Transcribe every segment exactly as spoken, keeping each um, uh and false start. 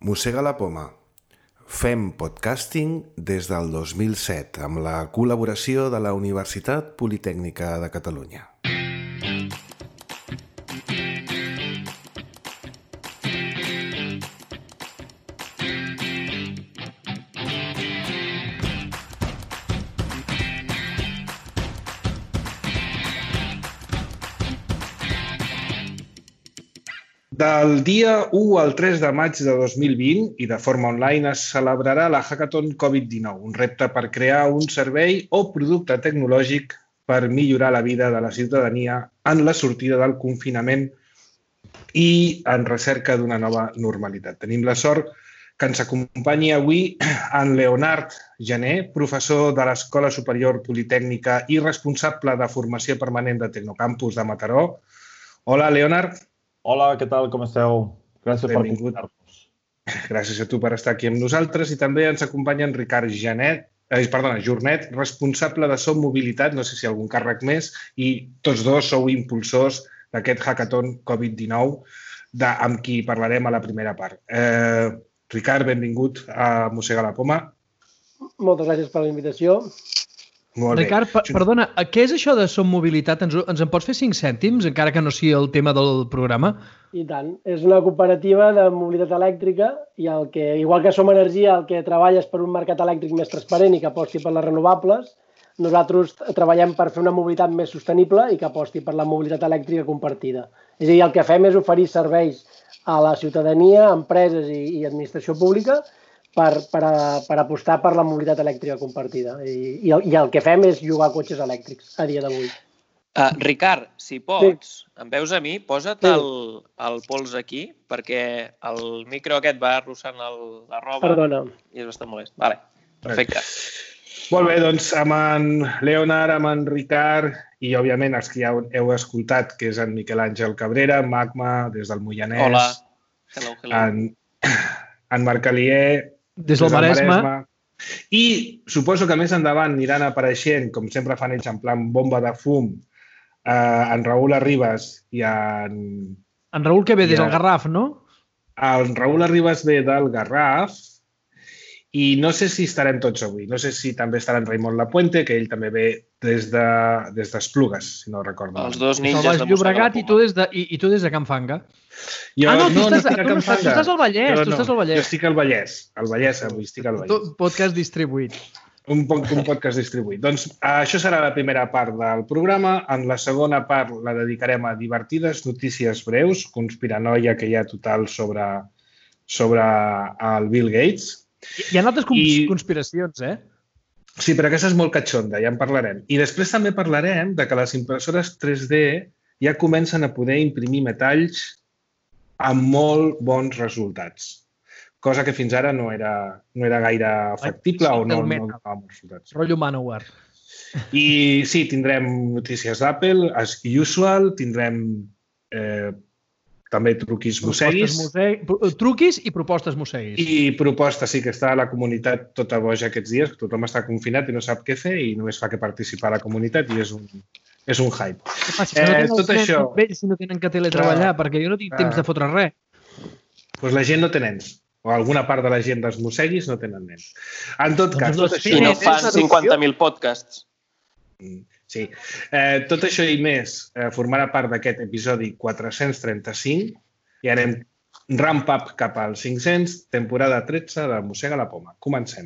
Mossega la poma. Fem podcasting des del dos mil set amb la col·laboració de la Universitat Politècnica de Catalunya. Del dia u al tres de maig de dos mil vint i de forma online es celebrarà la Hackathon covid dinou, un repte per crear un servei o producte tecnològic per millorar la vida de la ciutadania en la sortida del confinament i en recerca d'una nova normalitat. Tenim la sort que ens acompanyi avui en Leonard Gené, professor de l'Escola Superior Politècnica i responsable de formació permanent de Tecnocampus de Mataró. Hola, Leonard. Hola, què tal? Com esteu? Gràcies per convidar-nos. Gràcies a tu per estar aquí amb nosaltres i també ens acompanya en Ricard Genet, eh, perdona, Jornet, responsable de Som Mobilitat, no sé si algun càrrec més, i tots dos sou impulsors d'aquest Hackathon covid dinou de, amb qui parlarem a la primera part. Eh, Ricard, benvingut a Mossega la poma. Moltes gràcies per la invitació. Molt bé. Ricard, per, perdona, què és això de Som Mobilitat? Ens, ens en pots fer cinc cèntims, encara que no sigui el tema del programa? I tant. És una cooperativa de mobilitat elèctrica i el que, igual que Som Energia, el que treballa és per un mercat elèctric més transparent i que aposti per les renovables, nosaltres treballem per fer una mobilitat més sostenible i que aposti per la mobilitat elèctrica compartida. És a dir, el que fem és oferir serveis a la ciutadania, empreses i, i administració pública Per, per, a, per apostar per la mobilitat elèctrica compartida. I, i, el, I el que fem és llogar cotxes elèctrics a dia d'avui. Uh, Ricard, si pots, sí. Em veus a mi? Posa't sí. el, el pols aquí, perquè el micro aquest va arrossant el, la roba. Perdona. I és bastant molest. Vale, perfecte. Molt bé, doncs amb en Leonard, amb en Ricard i, òbviament, els que ja heu escoltat, que és en Miquel Àngel Cabrera, Magma, des del Moianès. Hola. Hello, hello. En, en Marc Alier, des del Maresme. I suposo que més endavant aniran apareixent, com sempre fan ells en plan bomba de fum, eh, en Raül Arribas i en... En Raül que ve des del Garraf, no? En Raül Arribas ve del Garraf i no sé si estarem tots avui. No sé si també estarà en Raimon Lapuente, que ell també ve des de des d'Esplugues, si no recordo. Els dos ninjas de Llobregat i tu des de, i, i tu des de Can Fanga. Jo, ah, no, no, tu, estàs, no estic a Can Fanga. Tu estàs al Vallès, jo, tu estàs al Vallès. Jo estic al Vallès, al Vallès, avui estic al Vallès. Podcast distribuït. Un, un podcast distribuït. Doncs això serà la primera part del programa. En la segona part la dedicarem a divertides notícies breus, conspiranoia que hi ha total sobre, sobre el Bill Gates. Hi ha altres cons I... conspiracions, eh? Sí, però aquesta és molt catxonda, ja en parlarem. I després també parlarem de que les impressores tres D ja comencen a poder imprimir metalls amb molt bons resultats, cosa que fins ara no era, no era gaire factible o no, no donava bons resultats. Rotllo Manowar. I sí, tindrem notícies d'Apple, as usual, tindrem eh, també truquis mosseguis. Truquis i propostes mosseguis. I propostes, sí, que està la comunitat tota boja aquests dies, que tothom està confinat i no sap què fer i només fa que participar a la comunitat i és un, és un hype. Què passa? Si no tenen tot això... vells, si no tenen que teletreballar, clar, perquè jo no tinc clar. temps de fotre res. Doncs la gent no té nens. O alguna part de la gent dels mosseguis no tenen nens. En tot cas, doncs tot això... I no fan cinquanta mil podcasts. Sí. Eh, tot això i més eh, formarà part d'aquest episodi quatre-cents trenta-cinc i anem ramp up cap al cinc-cents, temporada tretze de Mossega la poma. Comencem.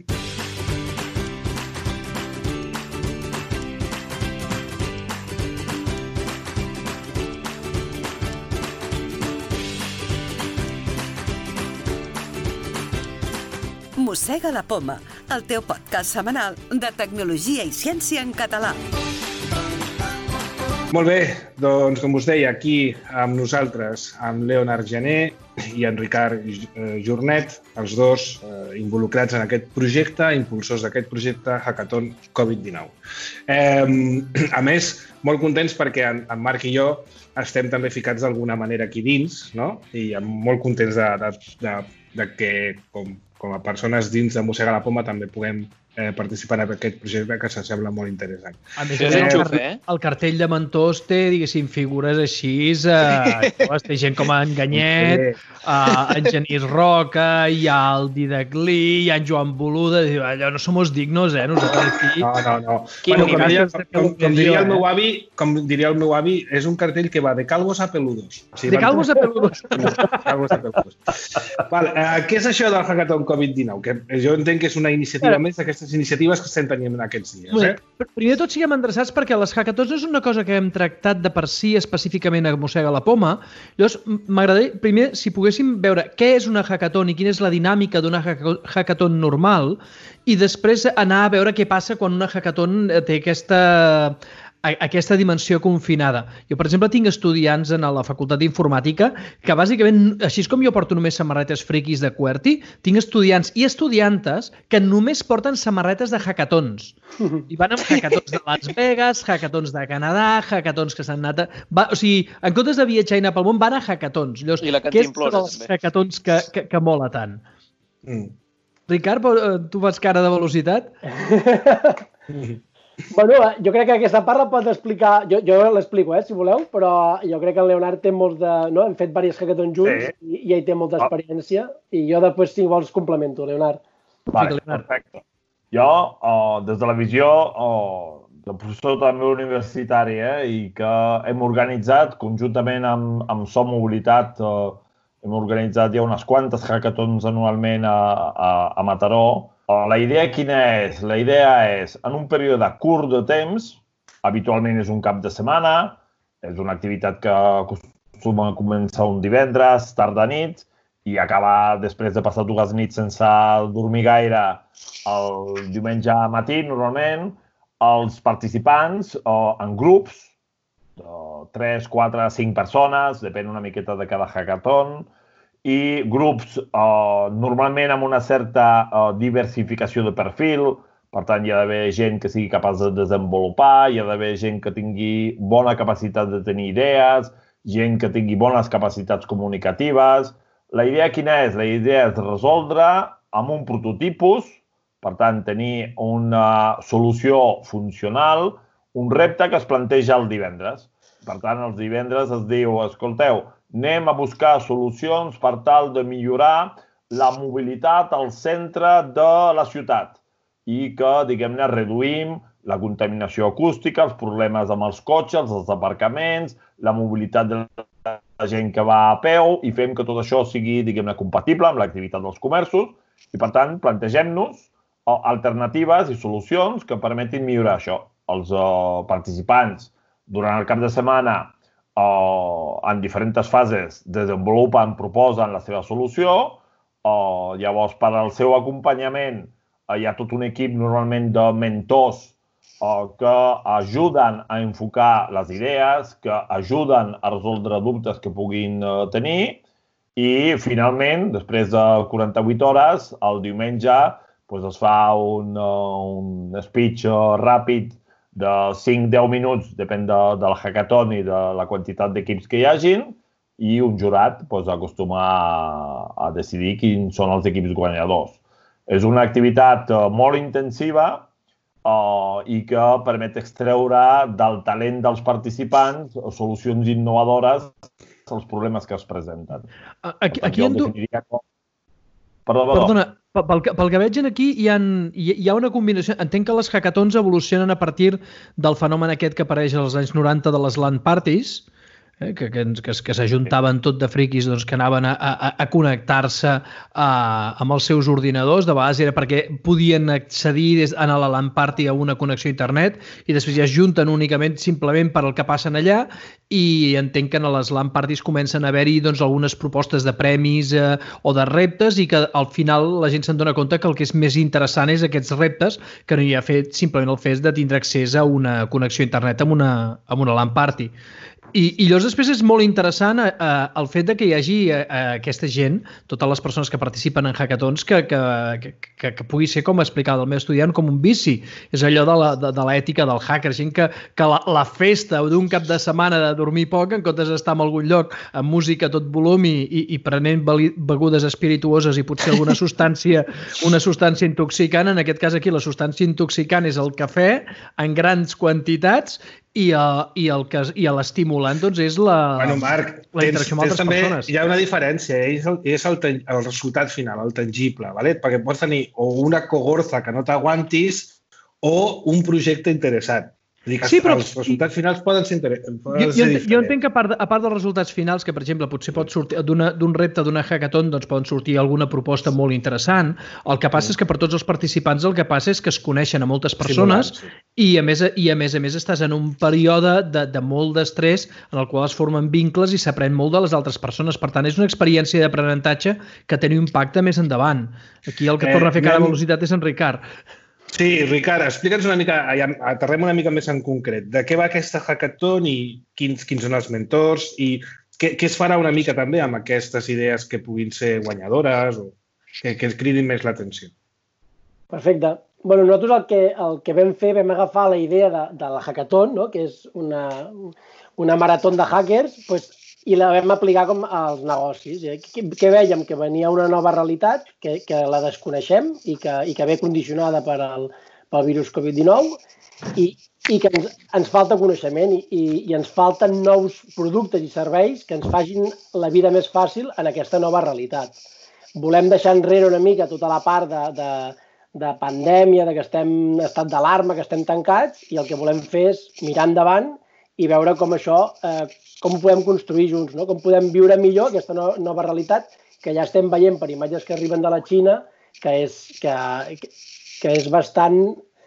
Mossega la poma, el teu podcast setmanal de tecnologia i ciència en català. Molt bé, doncs com us deia, aquí amb nosaltres, amb Leonard Gené i en Ricard Jornet, els dos eh, involucrats en aquest projecte, impulsors d'aquest projecte Hackathon covid dinou. Eh, a més, molt contents perquè en, en Marc i jo estem també ficats d'alguna manera aquí dins, no? I molt contents de, de, de, de que, com, com a persones dins de Mossega la Poma també puguem eh, participar en aquest projecte que s'assembla molt interessant. A més, Això és el, enxufe, eh? el cartell de Mentós té, diguéssim, figures així, eh, té gent com en Ganyet, eh, en Genís Roca, hi ha el Didac Lee, hi ha en Joan Boluda, allò no somos dignos, eh, nosaltres aquí. No, no, no. Quin Bueno, com, diria, nivell. com, com, diria el Eh? meu avi, com diria el meu avi, és un cartell que va de calvos a peludos. O sigui, De calvos a peludos. calvos a peludos. Val, eh, què és això del Hackathon Covid dinou? Que jo entenc que és una iniciativa més d'aquestes iniciatives que estem tenint aquests dies. Eh? Primer de tot siguem endreçats perquè les hackathons no és una cosa que hem tractat de per si específicament a Mossega la Poma. Llavors, m'agradaria, primer, si poguéssim veure què és una hackathon i quina és la dinàmica d'una hackathon normal, i després anar a veure què passa quan una hackathon té aquesta... aquesta dimensió confinada. Jo, per exemple, tinc estudiants en la Facultat d'Informàtica que, bàsicament, així com jo porto només samarretes friquis de QWERTY, tinc estudiants i estudiantes que només porten samarretes de hackathons. I van amb hackathons de Las Vegas, hackathons de Canadà, hackathons que s'han anat... A... Va, o sigui, en comptes de viatjar i anar pel món, van a hackathons. Llavors, I la què és cantimplora, dels també. hackathons que, que, que mola tant? Mm. Ricard, tu fas cara de velocitat? Bueno, jo crec que aquesta part la pot explicar, jo, jo l'explico, eh, si voleu, però jo crec que el Leonard té molts de... No? Hem fet diversos hackathons junts, sí. i, i ell té molta experiència, i jo després, si vols, complemento, Leonard. Vale, perfecte. Jo, oh, des de la visió oh, de professor també universitari, eh, i que hem organitzat conjuntament amb, amb Som Mobilitat, eh, hem organitzat ja unes quantes hackathons anualment a, a, a Mataró. La idea quina és? La idea és, en un període curt de temps, habitualment és un cap de setmana, és una activitat que acostuma a començar un divendres, tarda nit, i acabar després de passar dues nits sense dormir gaire el diumenge matí, normalment, els participants en grups, de tres, quatre, cinc persones, depèn una miqueta de cada hackathon, i grups eh, normalment amb una certa eh, diversificació de perfil, per tant hi ha d'haver gent que sigui capaç de desenvolupar, hi ha d'haver gent que tingui bona capacitat de tenir idees, gent que tingui bones capacitats comunicatives. La idea quina és? La idea és resoldre amb un prototipus, per tant tenir una solució funcional, un repte que es planteja el divendres. Per tant, els divendres es diu, escolteu, anem a buscar solucions per tal de millorar la mobilitat al centre de la ciutat i que, diguem-ne, reduïm la contaminació acústica, els problemes amb els cotxes, els aparcaments, la mobilitat de la gent que va a peu i fem que tot això sigui, diguem-ne, compatible amb l'activitat dels comerços i, per tant, plantegem-nos alternatives i solucions que permetin millorar això. Els uh, participants durant el cap de setmana Uh, en diferents fases desenvolupen, proposen la seva solució. Uh, llavors, per al seu acompanyament, uh, hi ha tot un equip normalment de mentors uh, que ajuden a enfocar les idees, que ajuden a resoldre dubtes que puguin uh, tenir i, finalment, després de quaranta-vuit hores, el diumenge pues, es fa un, uh, un speech uh, ràpid de cinc a deu minuts, depèn de, del hackathon i de la quantitat d'equips que hi hagin, i un jurat pues, acostuma a, a decidir quins són els equips guanyadors. És una activitat uh, molt intensiva uh, i que permet extreure del talent dels participants solucions innovadores als problemes que es presenten. Aquí, aquí en tu... Com... Perdó, perdó. Perdona, pel que, pel que veig aquí hi ha, hi ha una combinació... Entenc que les hackathons evolucionen a partir del fenomen aquest que apareix als anys noranta de les LAN parties, eh, que, que, que, que s'ajuntaven tot de friquis doncs, que anaven a, a, a connectar-se a, amb els seus ordinadors. De vegades era perquè podien accedir des, a la LAN party a una connexió a internet i després ja es junten únicament simplement per al que passen allà, i entenc que en les LAN parties comencen a haver-hi doncs, algunes propostes de premis eh, o de reptes i que al final la gent se'n dona compte que el que és més interessant és aquests reptes que no hi ha fet simplement el fet de tindre accés a una connexió a internet amb una, amb una LAN party. I, i llavors després és molt interessant eh, el fet de que hi hagi eh, aquesta gent, totes les persones que participen en hackathons, que, que, que, que pugui ser, com explicava el meu estudiant, com un vici. És allò de, la, de, de l'ètica del hacker, gent que, que la, la festa d'un cap de setmana de dormir poc, en comptes d'estar en algun lloc amb música a tot volum i, i, i prenent begudes espirituoses i potser alguna substància, una substància intoxicant. En aquest cas aquí la substància intoxicant és el cafè en grans quantitats i, uh, i el que i l'estimulant doncs, és la, bueno, Marc, la interacció amb altres també, persones. Hi ha una diferència, eh? és, el, és el, el resultat final, el tangible, ¿vale? Perquè pots tenir o una cogorza que no t'aguantis o un projecte interessant. Dir que sí, però els resultats finals poden ser, poden jo, ser jo, diferents. Jo entenc que a part, a part dels resultats finals, que per exemple potser pot sortir d'un repte d'una hackathon, doncs poden sortir alguna proposta molt interessant, el que passa mm. és que per tots els participants el que passa és que es coneixen a moltes persones sí, i, a més, i a més a més estàs en un període de, de molt d'estrès en el qual es formen vincles i s'aprèn molt de les altres persones. Per tant, és una experiència d'aprenentatge que té un impacte més endavant. Aquí el que eh, torna a fer cada velocitat és en Ricard. Sí, Ricard, explica'ns una mica, aterrem una mica més en concret, de què va aquesta hackathon i quins, quins són els mentors i què, què es farà una mica també amb aquestes idees que puguin ser guanyadores o que, que ens cridin més l'atenció. Perfecte. Bueno, nosaltres el que, el que vam fer, vam agafar la idea de, de la hackathon, no? Que és una, una marató de hackers, pues, i la vam aplicar com als negocis. Què vèiem? Que venia una nova realitat, que, que la desconeixem i que, i que ve condicionada per al, pel virus covid dinou i, i que ens, ens falta coneixement i, i, i ens falten nous productes i serveis que ens facin la vida més fàcil en aquesta nova realitat. Volem deixar enrere una mica tota la part de, de, de pandèmia, de que estem en estat d'alarma, que estem tancats, i el que volem fer és mirar endavant i veure com això, eh, com ho podem construir junts, no? Com podem viure millor aquesta no, nova realitat que ja estem veient per imatges que arriben de la Xina, que és, que, que és bastant,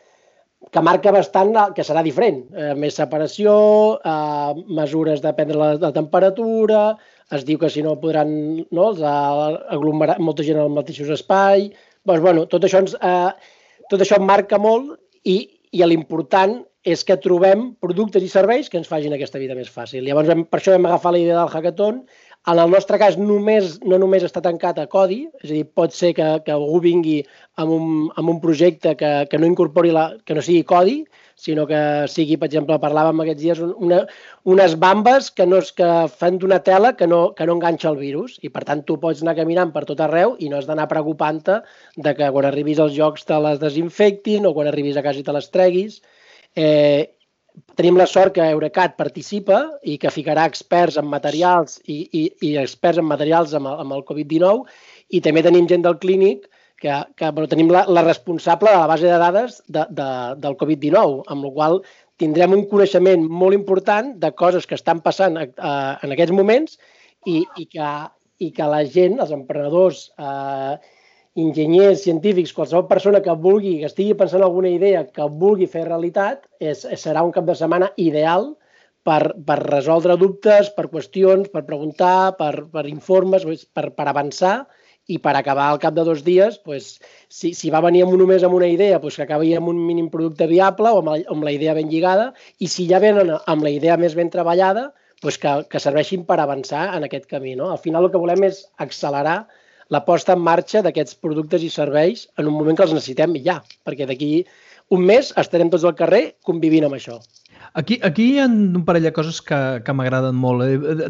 que marca bastant que serà diferent. Eh, més separació, eh, mesures de prendre la, la temperatura, es diu que si no podran no, aglomerar molta gent en els mateixos espais. Doncs, bueno, tot això ens, eh, tot això marca molt i, i l'important és que trobem productes i serveis que ens facin aquesta vida més fàcil. Llavors, per això vam agafar la idea del hackathon. En el nostre cas, només, no només està tancat a codi, és a dir, pot ser que, que algú vingui amb un, amb un projecte que, que no incorpori la, que no sigui codi, sinó que sigui, per exemple, parlàvem aquests dies, una, unes bambes que, no, que fan d'una tela que no, que no enganxa el virus i, per tant, tu pots anar caminant per tot arreu i no has d'anar preocupant-te de que quan arribis als jocs te les desinfectin o quan arribis a casa i te les treguis. Eh, tenim la sort que Eurecat participa i que ficarà experts en materials i, i, i experts en materials amb el, amb el covid dinou i també tenim gent del clínic que, que bueno, tenim la, la responsable de la base de dades de, de, del covid dinou, amb la qual tindrem un coneixement molt important de coses que estan passant eh, en aquests moments i, i, que, i que la gent, els emprenedors, eh, enginyers, científics, qualsevol persona que vulgui, que estigui pensant en alguna idea que vulgui fer realitat, és, serà un cap de setmana ideal per, per resoldre dubtes, per qüestions, per preguntar, per, per informes, per, per avançar i per acabar al cap de dos dies, pues, si, si va venir amb només amb una idea, pues, que acabi amb un mínim producte viable o amb, amb la idea ben lligada, i si ja venen amb la idea més ben treballada, pues, que, que serveixin per avançar en aquest camí. No? Al final el que volem és accelerar la posta en marxa d'aquests productes i serveis en un moment que els necessitem ja, perquè d'aquí un mes estarem tots al carrer convivint amb això. Aquí, aquí hi ha un parell de coses que, que m'agraden molt.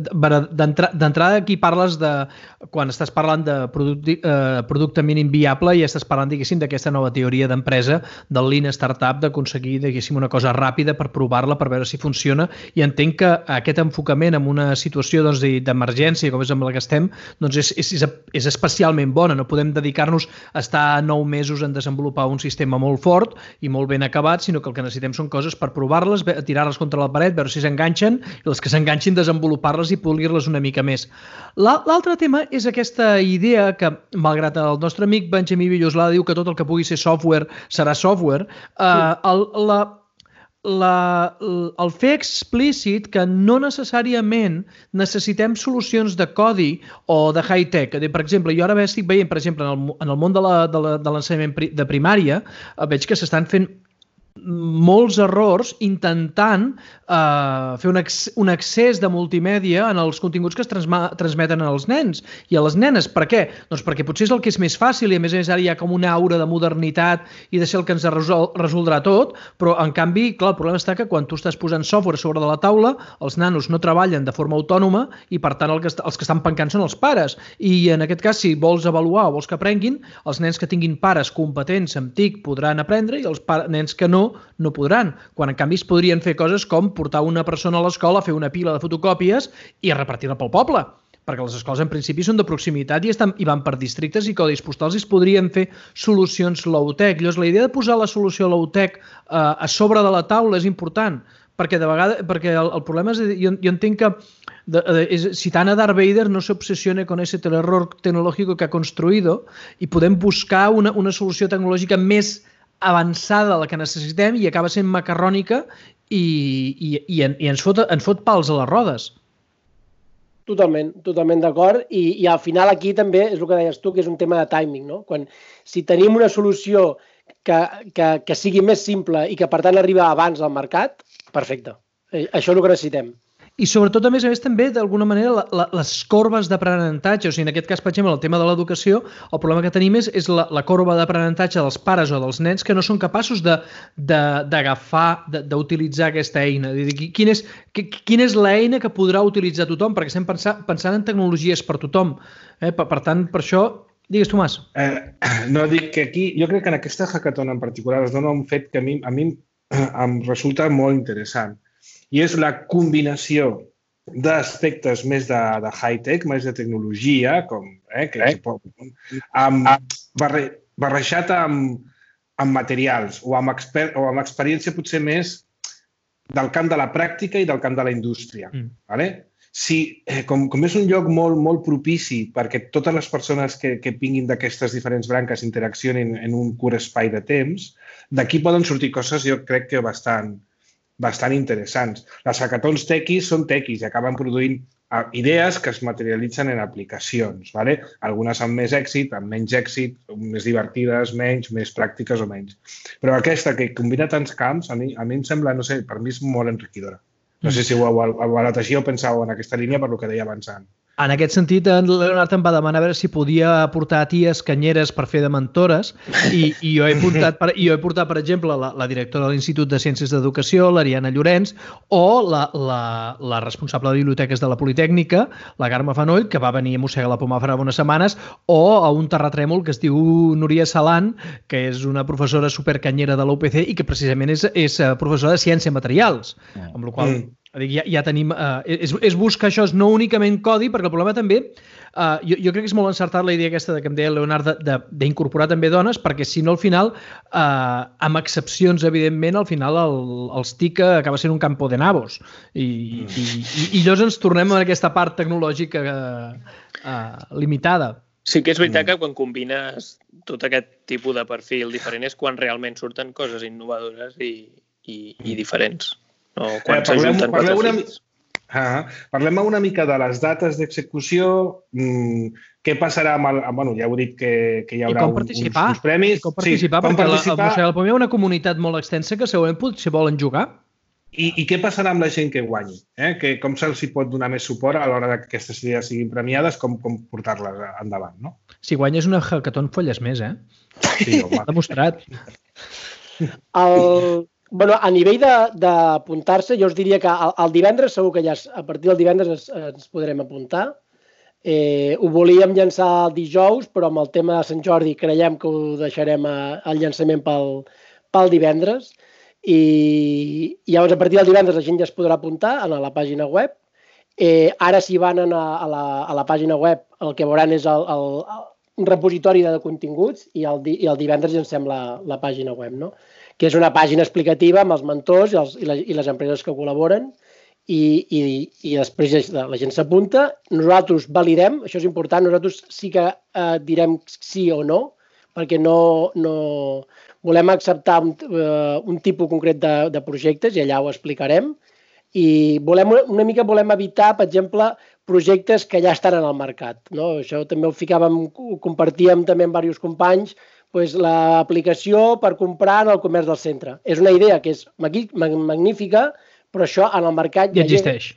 D'entrada, aquí parles de... Quan estàs parlant de producte, eh, producte mínim viable i estàs parlant, diguéssim, d'aquesta nova teoria d'empresa, del lean startup, d'aconseguir, diguéssim, una cosa ràpida per provar-la, per veure si funciona, i entenc que aquest enfocament en una situació doncs, d'emergència, com és amb la que estem, doncs és, és, és especialment bona. No podem dedicar-nos a estar nou mesos en desenvolupar un sistema molt fort i molt ben acabat, sinó que el que necessitem són coses per provar-les, tirar-les contra la paret, veure si s'enganxen, i les que s'enganxin desenvolupar-les i polir-les una mica més. L'altre tema és aquesta idea que, malgrat el nostre amic Benjamí Villoslada diu que tot el que pugui ser software serà software, eh, el, la, la, el fer explícit que no necessàriament necessitem solucions de codi o de high-tech. Per exemple, jo ara estic veient, per exemple, en el, en el món de l'ensenyament de, de, de primària, veig que s'estan fent molts errors intentant eh, fer un, ex un accés de multimèdia en els continguts que es transmeten als nens i a les nenes. Per què? Doncs perquè potser és el que és més fàcil i a més a més ara hi ha com una aura de modernitat i de ser el que ens resol resoldrà tot, però en canvi, clar, el problema està que quan tu estàs posant software sobre de la taula, els nanos no treballen de forma autònoma i per tant el que els que estan pencant són els pares. I en aquest cas, si vols avaluar o vols que aprenguin, els nens que tinguin pares competents amb T I C podran aprendre i els nens que no no podran, quan en canvi es podrien fer coses com portar una persona a l'escola a fer una pila de fotocòpies i repartir-la pel poble, perquè les escoles en principi són de proximitat i, estan, i van per districtes i codis postals i es podrien fer solucions low-tech. Llavors, la idea de posar la solució low-tech eh, a sobre de la taula és important, perquè de vegades, perquè el, el problema és, jo, jo entenc que de, de, és, citant a Darth Vader, no se obsesione con ese error tecnológico que ha construido i podem buscar una, una solució tecnològica més avançada la que necessitem i acaba sent macarrònica i, i, i, en, i ens, fot, ens fot pals a les rodes. Totalment, totalment d'acord. I, I al final aquí també és el que deies tu, que és un tema de timing, no? Quan, si tenim una solució que, que, que sigui més simple i que per tant arriba abans al mercat, perfecte. Això és el que necessitem. I sobretot, a més a més, també, d'alguna manera, la, la, les corbes d'aprenentatge, o sigui, en aquest cas, per exemple, el tema de l'educació, el problema que tenim és, és la, la corba d'aprenentatge dels pares o dels nens que no són capaços d'agafar, d'utilitzar aquesta eina. Quina és, quina és l'eina que podrà utilitzar tothom? Perquè estem pensant, pensant en tecnologies per tothom. Eh? Per, per tant, per això... Digues, Tomàs. Eh, no, dic que aquí, jo crec que en aquesta hackathon en particular es dona un fet que a mi, a mi em resulta molt interessant. I és la combinació d'aspectes més de, de high-tech, més de tecnologia, com, eh, que eh? Pot, amb, barre, barrejat amb, amb materials o amb, exper, o amb experiència potser més del camp de la pràctica i del camp de la indústria. Mm. Vale? Si, eh, com, com és un lloc molt, molt propici perquè totes les persones que, que vinguin d'aquestes diferents branques interaccionin en un curt espai de temps, d'aquí poden sortir coses, jo crec que bastant, bastant interessants. Les hackathons tequis són tequis i acaben produint idees que es materialitzen en aplicacions. Vale? Algunes amb més èxit, amb menys èxit, més divertides, menys, més pràctiques o menys. Però aquesta que combina tants camps, a mi, a mi em sembla, no sé, per mi és molt enriquidora. No sé si ho heu avalat així o pensàveu en aquesta línia per el que deia abans. En aquest sentit, en Leonard em va demanar a veure si podia portar ties canyeres per fer de mentores i, i jo, he portat, per, jo he portat, per exemple, la, la directora de l'Institut de Ciències d'Educació, l'Ariana Llorenç, o la, la, la responsable de biblioteques de la Politècnica, la Carme Fanoll, que va venir a mossegar la poma fa unes setmanes, o a un terratrèmol que es diu Núria Salant, que és una professora supercanyera de l'U P C i que precisament és, és professora de Ciència Materials, amb la qual cosa... Dic, ja, ja tenim, eh, és, és buscar això, és no únicament codi, perquè el problema també, eh, jo, jo crec que és molt encertat la idea aquesta de que em deia Leonard d'incorporar també dones, perquè si no al final, eh, amb excepcions evidentment, al final el, els T I C acaba sent un campo de nabos i, i, i, i llavors ens tornem a aquesta part tecnològica eh, eh, limitada. Sí que és veritat que quan combines tot aquest tipus de perfil diferent és quan realment surten coses innovadores i, i, i diferents. No, quan eh, parlem, parlem, una, ah, parlem una mica de les dates d'execució, mmm, què passarà amb el... Bueno, ja heu dit que, que hi haurà un, uns, uns premis. Com participar, sí, perquè participar. La, la, hi ha una comunitat molt extensa que segurament potser volen jugar. I, I què passarà amb la gent que guanyi? Eh? Que, com se'ls pot donar més suport a l'hora que aquestes idees siguin premiades, com, com portar-les endavant, no? Si guanyes una hackathon, folles més, eh? Sí, home. Demostrat. El... Bueno, a nivell d'apuntar-se, jo us diria que el, el divendres, segur que ja a partir del divendres ens, ens podrem apuntar. Eh, ho volíem llançar el dijous, però amb el tema de Sant Jordi creiem que ho deixarem a, al llançament pel, pel divendres. I, I llavors, a partir del divendres, la gent ja es podrà apuntar a la pàgina web. Eh, ara, si van a, a, la, a la pàgina web, el que veuran és el, el, un repositori de continguts i el, i el divendres llancem la, la pàgina web, no? Que és una pàgina explicativa amb els mentors i, els, i, les, i les empreses que col·laboren i, i, i després la gent s'apunta. Nosaltres validem, això és important, nosaltres sí que eh, direm sí o no, perquè no, no volem acceptar un, uh, un tipus concret de, de projectes i allà ho explicarem. I volem, una mica volem evitar, per exemple, projectes que ja estan en el mercat. No? Això també ho ficàvem, ho compartíem també amb diversos companys, doncs, l'aplicació per comprar en el comerç del centre. És una idea que és magnífica, però això en el mercat ja existeix.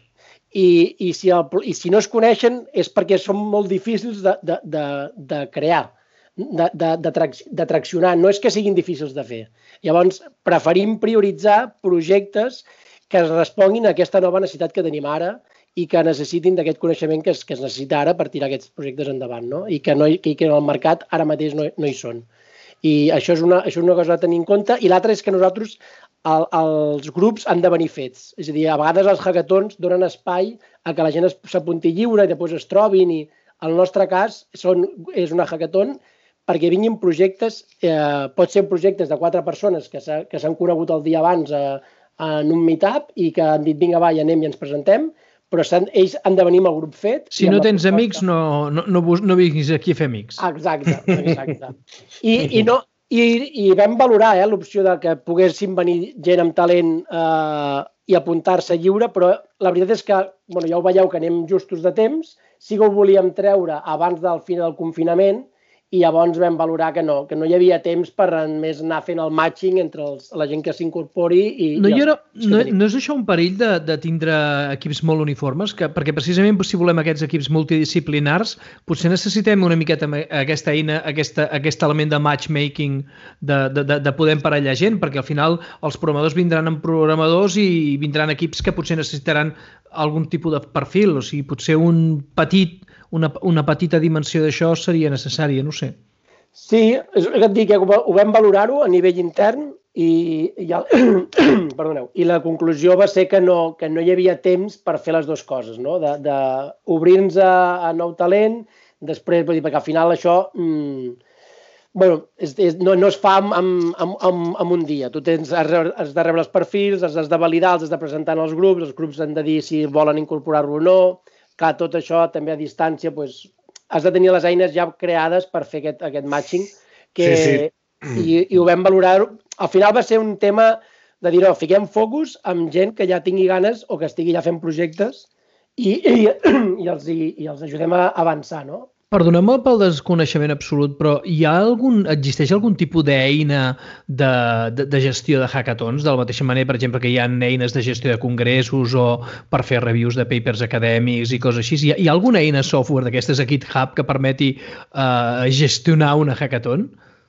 I, i, si el, i si no es coneixen és perquè són molt difícils de, de, de, de crear, de, de, de, trac, de traccionar. No és que siguin difícils de fer. Llavors, preferim prioritzar projectes que es responguin a aquesta nova necessitat que tenim ara i que necessitin d'aquest coneixement que es, que es necessita ara per tirar aquests projectes endavant, no? I que, no, que, que en el mercat ara mateix no, no hi són. I això és, una, això és una cosa a tenir en compte. I l'altra és que nosaltres el, els grups han de venir fets. És a dir, a vegades els hackathons donen espai a que la gent s'apunti lliure i després es trobin. I el nostre cas són, és una hackathon perquè vinguin projectes, eh, pot ser projectes de quatre persones que s'han conegut el dia abans a, en un meetup i que han dit vinga va, ja anem i ens presentem, però ells han de venir amb el grup fet. Si no tens amics, no, no, no, no vinguis aquí a fer amics. Exacte, exacte. I, i, no, i, i vam valorar eh, l'opció de que poguessin venir gent amb talent eh, i apuntar-se lliure, però la veritat és que, bueno, ja ho veieu que anem justos de temps, sí que ho volíem treure abans del final del confinament i llavors vam valorar que no, que no hi havia temps per més anar fent el matching entre els, la gent que s'incorpori i... No, i era, no, no és això un perill de, de tindre equips molt uniformes? Que, perquè precisament si volem aquests equips multidisciplinars, potser necessitem una miqueta aquesta eina, aquesta, aquest element de matchmaking, de, de, de, de poder emparellar gent, perquè al final els programadors vindran amb programadors i vindran equips que potser necessitaran algun tipus de perfil, o sigui, potser un petit Una, una petita dimensió d'això seria necessària, no ho sé. Sí, és el que et dic, que ho vam valorar-ho a nivell intern i, i, el, perdoneu, i la conclusió va ser que no, que no hi havia temps per fer les dues coses, no? D'obrir-nos a, a nou talent, després, perquè al final això mmm, bueno, és, és, no, no es fa en, en, en, en un dia. Tu tens, has, has de rebre els perfils, els has de validar, els has de presentar en els grups, els grups han de dir si volen incorporar-lo o no. Clar, tot això també a distància, doncs, has de tenir les eines ja creades per fer aquest, aquest matching, que, sí, sí. I, i ho vam valorar. Al final va ser un tema de dir, no, fiquem focus amb gent que ja tingui ganes o que estigui ja fent projectes i, i, i, els, i, i els ajudem a avançar, no? Perdoneu-me pel desconeixement absolut, però hi ha algun, existeix algun tipus d'eina de, de, de gestió de hackathons? De la mateixa manera, per exemple, que hi ha eines de gestió de congressos o per fer reviews de papers acadèmics i coses així. Hi ha, hi ha alguna eina software d'aquestes a GitHub que permeti uh, gestionar una hackathon?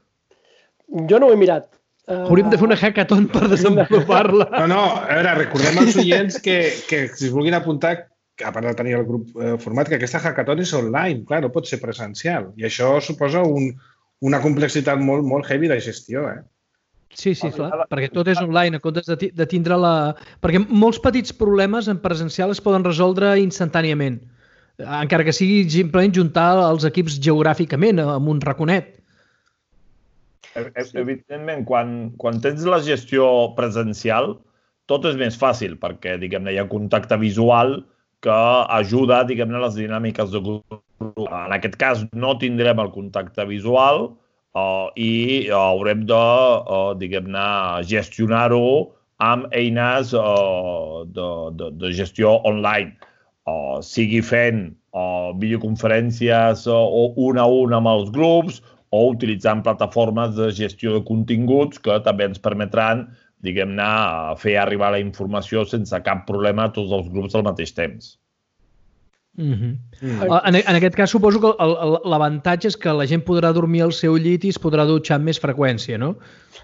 Jo no ho he mirat. Uh... Hauríem de fer una hackathon per desenvolupar-la. No, no, a veure, recordem als oients que, que si es vulguin apuntar, a part de tenir el grup eh, format, que aquesta hackathon és online, clar, no pot ser presencial. I això suposa un, una complexitat molt, molt heavy de gestió, eh? Sí, sí, clar, perquè tot és online, en comptes de, de tindre la... Perquè molts petits problemes en presencial es poden resoldre instantàniament, encara que sigui simplement juntar els equips geogràficament amb un raconet. Evidentment, quan, quan tens la gestió presencial, tot és més fàcil, perquè, diguem-ne, hi ha contacte visual que ajuda, diguem-ne, les dinàmiques de grup. En aquest cas no tindrem el contacte visual uh, i haurem de, uh, diguem-ne, gestionar-ho amb eines uh, de, de, de gestió online. Uh, sigui fent uh, videoconferències uh, o un a un amb els grups o utilitzant plataformes de gestió de continguts que també ens permetran, diguem-ne, fer arribar la informació sense cap problema a tots els grups al mateix temps. Mm-hmm. Mm. En, en aquest cas suposo que l'avantatge és que la gent podrà dormir al seu llit i es podrà dutxar amb més freqüència, no?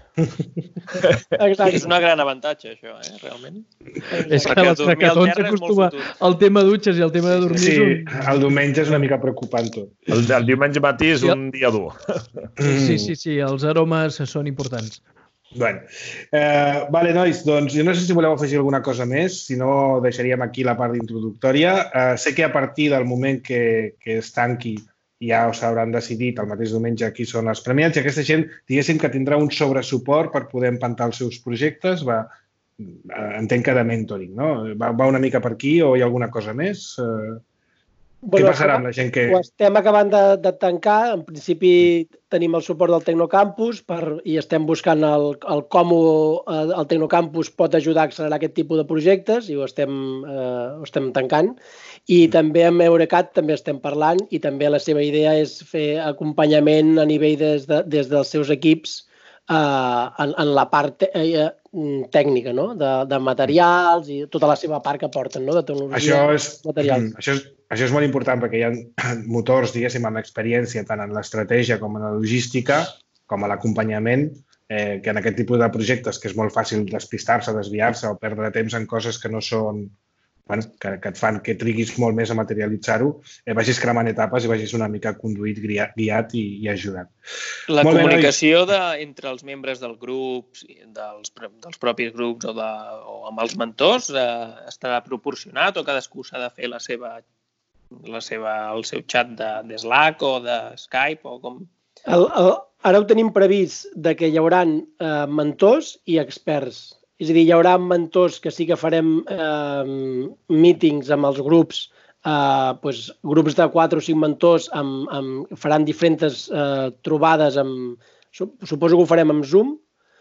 És una gran avantatge, això, eh, realment. És que les hackathons s'acostuma al tema dutxes i al tema de dormir. Sí, el diumenge és una mica preocupant tot. El, el diumenge matí és un dia dur. Sí, sí, sí, els aromes són importants. Bueno, eh, vale, nois, doncs jo no sé si voleu afegir alguna cosa més, si no deixaríem aquí la part introductòria. Eh, sé que a partir del moment que, que es tanqui ja us hauran decidit el mateix diumenge qui són els premiats i aquesta gent, diguéssim que tindrà un sobresuport per poder empantar els seus projectes, va, entenc que de mentoring, no? Va, va una mica per aquí o hi ha alguna cosa més? Eh... Què passarà amb la gent que... Ho estem acabant de, de tancar. En principi tenim el suport del Tecnocampus per, i estem buscant el, el com ho, el Tecnocampus pot ajudar a accelerar aquest tipus de projectes i ho estem, eh, ho estem tancant. I també amb Eurecat també estem parlant i també la seva idea és fer acompanyament a nivell des, de, des dels seus equips eh, en, en la part eh, tècnica, no? de, de materials i tota la seva part que porten, no? De tecnologia, això és, materials. Això és, això és molt important perquè hi ha motors, diguéssim, amb experiència tant en l'estratègia com en la logística, com a l'acompanyament, eh, que en aquest tipus de projectes que és molt fàcil despistar-se, desviar-se o perdre temps en coses que no són... Bueno, que, que et fan que triguis molt més a materialitzar-ho, eh, vagis cremant etapes i vagis una mica conduït, guiat, guiat i, i ajudat. La molt comunicació bé, de, entre els membres del grup, dels, dels propis grups o, de, o amb els mentors eh, estarà proporcionat o cadascú s'ha de fer la seva, la seva, el seu xat de, de Slack o de Skype o com... El, el, ara ho tenim previst de que hi haurà eh, mentors i experts. És a dir, hi haurà mentors que sí que farem eh, meetings amb els grups, eh, doncs, grups de quatre o cinc mentors, amb, amb, faran diferents eh, trobades, amb, suposo que ho farem amb Zoom,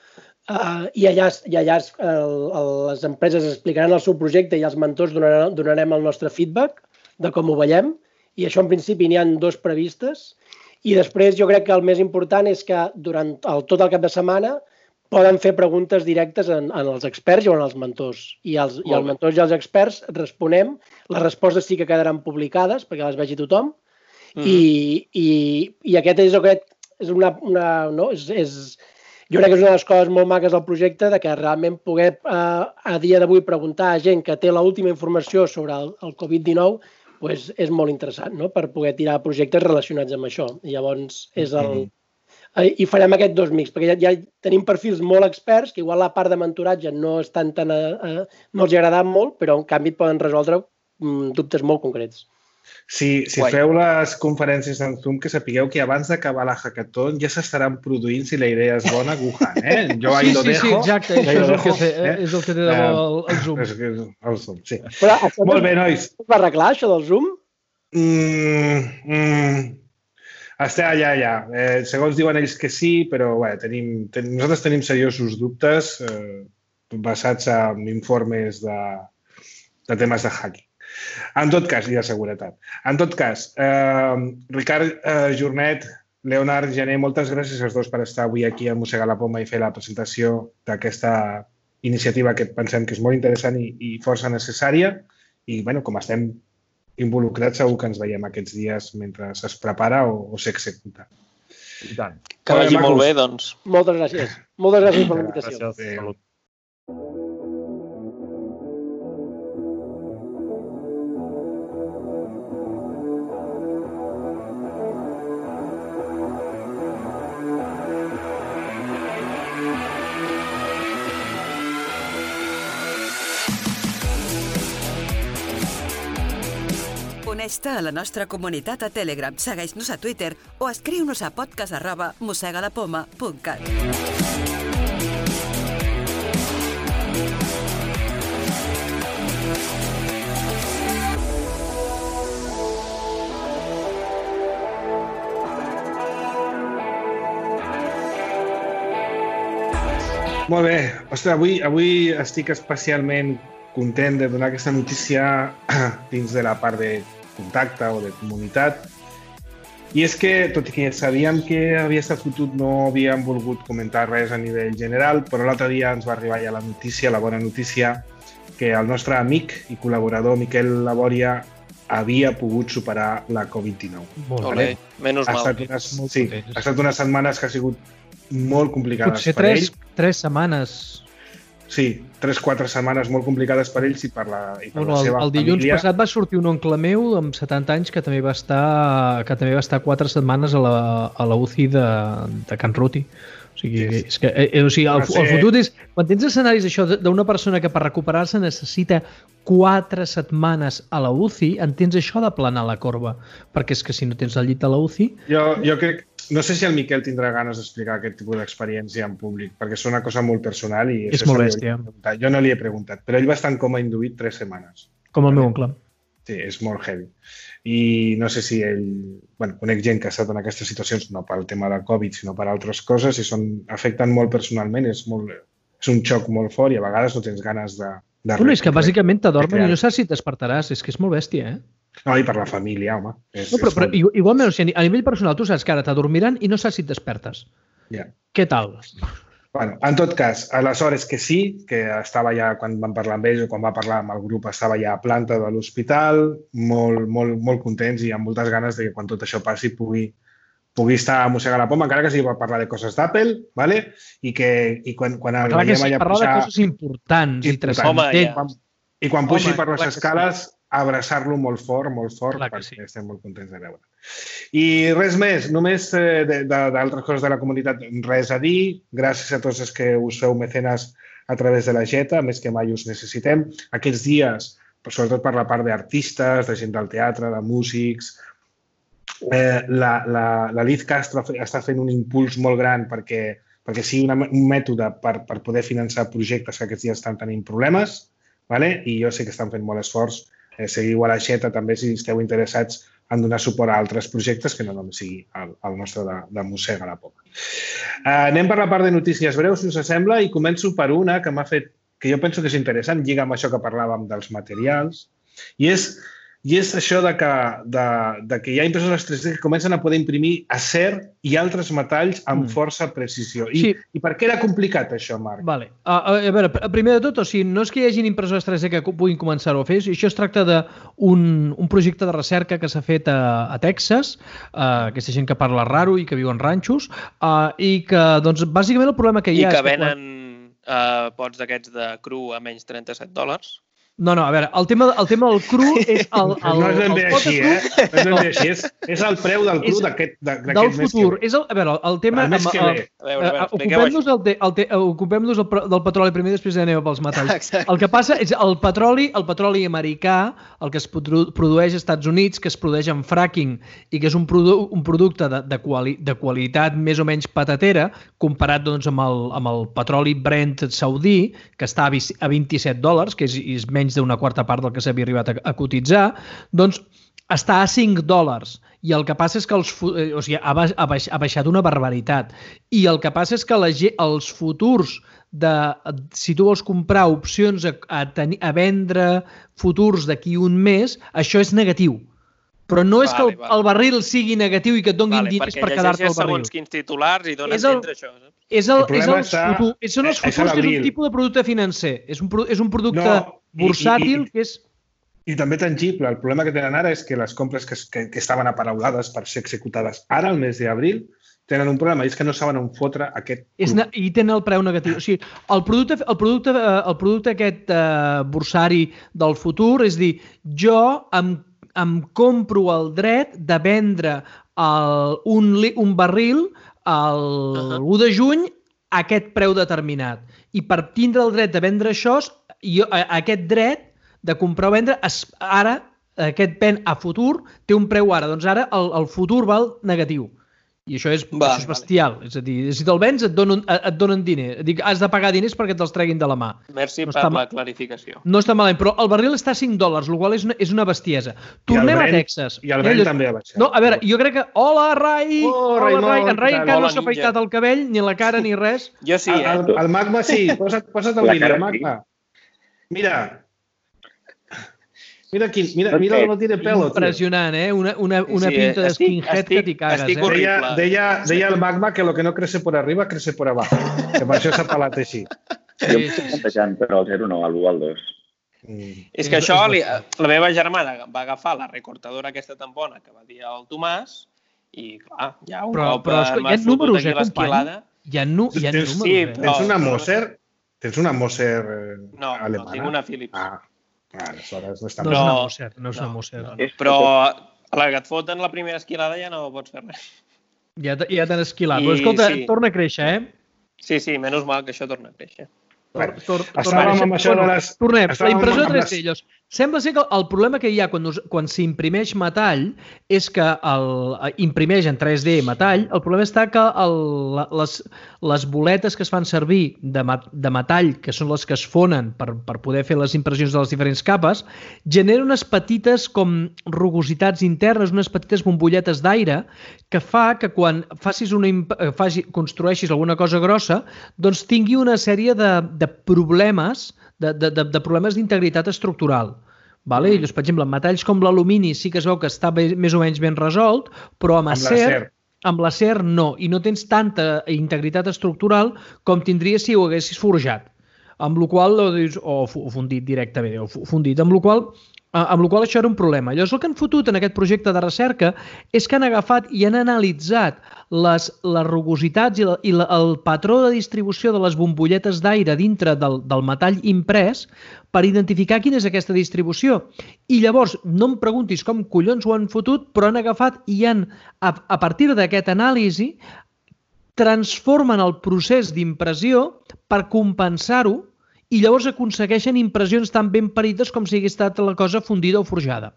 eh, i allà, i allà el, el, les empreses explicaran el seu projecte i els mentors donarem, donarem el nostre feedback de com ho veiem, i això en principi n'hi ha dos previstes, i després jo crec que el més important és que durant el, tot el cap de setmana poden fer preguntes directes en, en els experts o en els mentors. I els, i els mentors i els experts responem. Les respostes sí que quedaran publicades perquè les vegi tothom. Mm-hmm. I, i, I aquest és, és una... una no? és, és, jo crec que és una de les coses molt maques del projecte, de que realment poder eh, a dia d'avui preguntar a gent que té l'última informació sobre el, el covid dinou pues, és molt interessant, no? Per poder tirar projectes relacionats amb això. I llavors és el... Mm-hmm. I farem aquest dos mix, perquè ja, ja tenim perfils molt experts, que igual la part de mentoratge no estan tan, eh, no els ha agradat molt, però en canvi et poden resoldre mm, dubtes molt concrets. Si, si feu les conferències en Zoom, que sapigueu que abans d'acabar la hackathon ja s'estaran produint, si la idea és bona, Wuhan, eh? Jo ahí sí, lo sí, dejo. Sí, exacte, això és el que té, eh? és el que té de bo el, el Zoom. És que és el Zoom, sí. Però, molt bé, nois. Es va arreglar, això del Zoom? Mm, mm, està allà, allà. Eh, segons diuen ells que sí, però bé, tenim, ten, nosaltres tenim seriosos dubtes eh, basats en informes de, de temes de hacking. En tot cas, i de seguretat. En tot cas, eh, Ricard eh, Jornet, Leonard Gené, moltes gràcies als dos per estar avui aquí a Mossegar la Poma i fer la presentació d'aquesta iniciativa que pensem que és molt interessant i, i força necessària. I, bueno, com estem involucrats, segur que ens veiem aquests dies mentre es prepara o, o s'executa. I tant. Que vagi molt bé, doncs. Moltes gràcies. Moltes gràcies per la invitació. Gràcies. Salut. Uneix-te a la nostra comunitat a Telegram, segueix-nos a Twitter o escriu-nos a podcast arroba mossegalapoma punt cat. Molt bé. Ostres, avui, avui estic especialment content de donar aquesta notícia dins de la part de contacte o de comunitat. I és que, tot i que sabíem que havia estat fotut, no havíem volgut comentar res a nivell general, però l'altre dia ens va arribar ja la notícia, la bona notícia, que el nostre amic i col·laborador Miquel Labòria havia pogut superar la covid dinou. Molt bé, menys mal. Unes, sí, ha estat unes setmanes que ha sigut molt complicades Potser per tres, ell. tres setmanes. Sí, tres, quatre setmanes molt complicades per ells i per la, i per bueno, la seva el, el dilluns família. passat va sortir un oncle meu amb setanta anys que també va estar, que també va estar quatre setmanes a la, a la U C I de, de Can Ruti. O sigui, sí. és que, eh, o sigui el, ser... el fotut és... Quan tens escenaris això d'una persona que per recuperar-se necessita quatre setmanes a la U C I, entens això de planar la corba. Perquè és que si no tens el llit a la U C I... Jo, jo crec... No sé si el Miquel tindrà ganes d'explicar aquest tipus d'experiència en públic, perquè és una cosa molt personal i... És molt bèstia. Jo no li he preguntat, però ell va estar en coma induït tres setmanes. Com el meu oncle. Sí, és molt heavy. I no sé si ell... Bueno, conec gent que ha estat en aquestes situacions, no pel tema de Covid, sinó per altres coses, i són, afecten molt personalment, és, molt, és un xoc molt fort i a vegades no tens ganes de... de bueno, és que bàsicament t'adormen i no saps si et despertaràs, és que és molt bèstia, eh? No, i per la família, home. És, no, però, és però molt... igualment, o sigui, a nivell personal, tu saps que ara t'adormiran i no saps si et despertes. Yeah. Què tal? Bueno, en tot cas, aleshores que sí, que estava ja, quan vam parlar amb ells o quan va parlar amb el grup, estava ja a planta de l'hospital, molt, molt, molt contents i amb moltes ganes de que quan tot això passi pugui, pugui estar a mossegar la poma, encara que sigui per parlar de coses d'Apple, ¿vale? I que i quan, quan el veiem allà parlar pujar... de coses importants i transcendents. I quan puixi per les escales, sí. abraçar-lo molt fort, molt fort, clar perquè sí. estem molt contents de veure. I res més, només eh, d'altres coses de la comunitat, res a dir. Gràcies a tots els que us feu mecenes a través de la Jeta, més que mai us necessitem. Aquests dies, sobretot per la part d'artistes, de gent del teatre, de músics, eh, la, la, la Liz Castro està fent un impuls molt gran perquè, perquè sigui una, un mètode per, per poder finançar projectes que aquests dies estan tenint problemes, vale? I jo sé que estan fent molt esforç. Eh, seguiu a la Xeta també si esteu interessats en donar suport a altres projectes que no només sigui el, el nostre de, de Mossega la Poma. Eh, anem per la part de notícies breus, si us sembla, i començo per una que m'ha fet, que jo penso que és interessant, lliga amb això que parlàvem dels materials, i és, i és això de que, de, de que hi ha impressores tres D que comencen a poder imprimir acer i altres metalls amb mm. força precisió. I, sí. I per què era complicat això, Marc? Vale. A, a, a veure, primer de tot, o sigui, no és que hi hagi impressores tres D que puguin començar-ho a fer, això es tracta d'un un projecte de recerca que s'ha fet a, a Texas, uh, aquesta gent que parla raro i que viu en ranxos, uh, i que, doncs, bàsicament el problema que hi ha... I que és venen que quan... uh, pots d'aquests de cru a menys trenta-set dòlars. No, no, a veure, el tema, el tema del cru és... El, el, no és ben bé així, eh? No és ben no. bé així, és, és el preu del cru d'aquest mes que ve. Del futur. És el, a veure, el tema... El mes que ve. Ocupem-nos del, ocupem del, del petroli primer, després anem pels metalls. Exacte. El que passa és el petroli, el petroli americà, el que es produeix als Estats Units, que es produeix en fracking i que és un, produ un producte de, de, quali de qualitat més o menys patatera, comparat doncs, amb, el, amb el petroli Brent saudí, que està a vint-i-set dòlars, que és, és menys d'una quarta part del que s'havia arribat a, a cotitzar, doncs està a cinc dòlars. I el que passa és que els, o sigui, ha, baix, ha, baix, ha baixat una barbaritat. I el que passa és que la, els futurs de, si tu vols comprar opcions a, a, tenir, a vendre futurs d'aquí un mes, això és negatiu. Però no és vale, que el, vale. el barril sigui negatiu i que et donguin vale, diners per quedar-te al barril. Segons quins titulars i donen és el, entre això. És el, el és el està, futur, són els futurs que és un tipus de producte financer. És un, és un producte no, bursàtil i, i, que és... I també tangible. El problema que tenen ara és que les compres que, que, que estaven aparaulades per ser executades ara, al mes d'abril, tenen un problema, i és que no saben on fotre aquest és I tenen el preu negatiu. O sigui, el producte, el producte, el producte aquest uh, bursari del futur, és dir, jo em, em compro el dret de vendre el, un, un barril el uh-huh. u de juny a aquest preu determinat. I per tindre el dret de vendre això, jo, aquest dret de comprar o vendre, es, ara, aquest pen a futur, té un preu ara. Doncs ara el, el futur val negatiu. I això és, vale, això és bestial. Vale. És a dir, si te'l vens et donen, et donen diner. Dic, has de pagar diners perquè te'ls treguin de la mà. Merci no per la clarificació. No està malament, però el barril està a cinc dòlars, el qual és una, és una bestiesa. Tornem Brent, a Texas. I el Brent eh, també ha baixat. No, a veure, jo crec que... Hola, Rai! Oh, Hola, Raimon, Rai! En Rai encara no s'ha ninja. afaitat el cabell, ni la cara, ni res. Jo sí, eh? El, el Magma sí. Posa't, posa't el vídeo, Magma. Mira... Mira, quin, mira, mira no tiene pelo. Impressionant, eh? Una, una, una sí, pinta de skinhead estic, que t'hi cagues, estic eh? Deia, deia, deia el Magma que lo que no crece por arriba, crece por abajo. Que per això s'ha pelat així. Sí, jo em estic plantejant, però el zero no, el u al dos. Mm. És que és, això, li, la meva germana va agafar la recortadora aquesta tan bona que va dir el Tomàs i, clar, ja un però, cop però, escolta, m'ha fotut aquí eh, l'esquilada... Hi ha, nu, hi ha tens, números, sí, eh? però- Tens una Moser? Tens una Moser eh, No, alemana? no, tinc una Philips. Ah, aleshores no està No no, és una No, Moser, no és una Moser. No, no. Però a la que et foten la primera esquilada ja no pots fer res. Ja, t- ja t'han esquilat. I Però escolta, sí. torna a créixer, eh? Sí, sí, menys mal que això torna a créixer. Estàvem amb això de les... Tornem, la impressió tres D. Sembla ser que el problema que hi ha quan s'imprimeix metall és que imprimeix en tres D metall, el problema està que les boletes que es fan servir de metall, que són les que es fonen per poder fer les impressions de les diferents capes, generen unes petites com rugositats internes, unes petites bombolletes d'aire, que fa que quan construeixis alguna cosa grossa, doncs tingui una sèrie de problemes de, de, de, de problemes d'integritat estructural. Vale? I, per exemple, en metalls com l'alumini sí que es veu que està més o menys ben resolt, però amb acer, amb l'acer no, i no tens tanta integritat estructural com tindries si ho haguessis forjat, amb la qual o fundit directament, o fundit, amb la qual amb la qual això era un problema. Llavors, el que han fotut en aquest projecte de recerca és que han agafat i han analitzat les, les rugositats i, la, i la, el patró de distribució de les bombolletes d'aire dintre del, del metall imprès per identificar quina és aquesta distribució. I llavors, no em preguntis com collons ho han fotut, però han agafat i han, a, a partir d'aquest anàlisi, transformen el procés d'impressió per compensar-ho i llavors aconsegueixen impressions tan ben parides com si hagués estat la cosa fundida o forjada.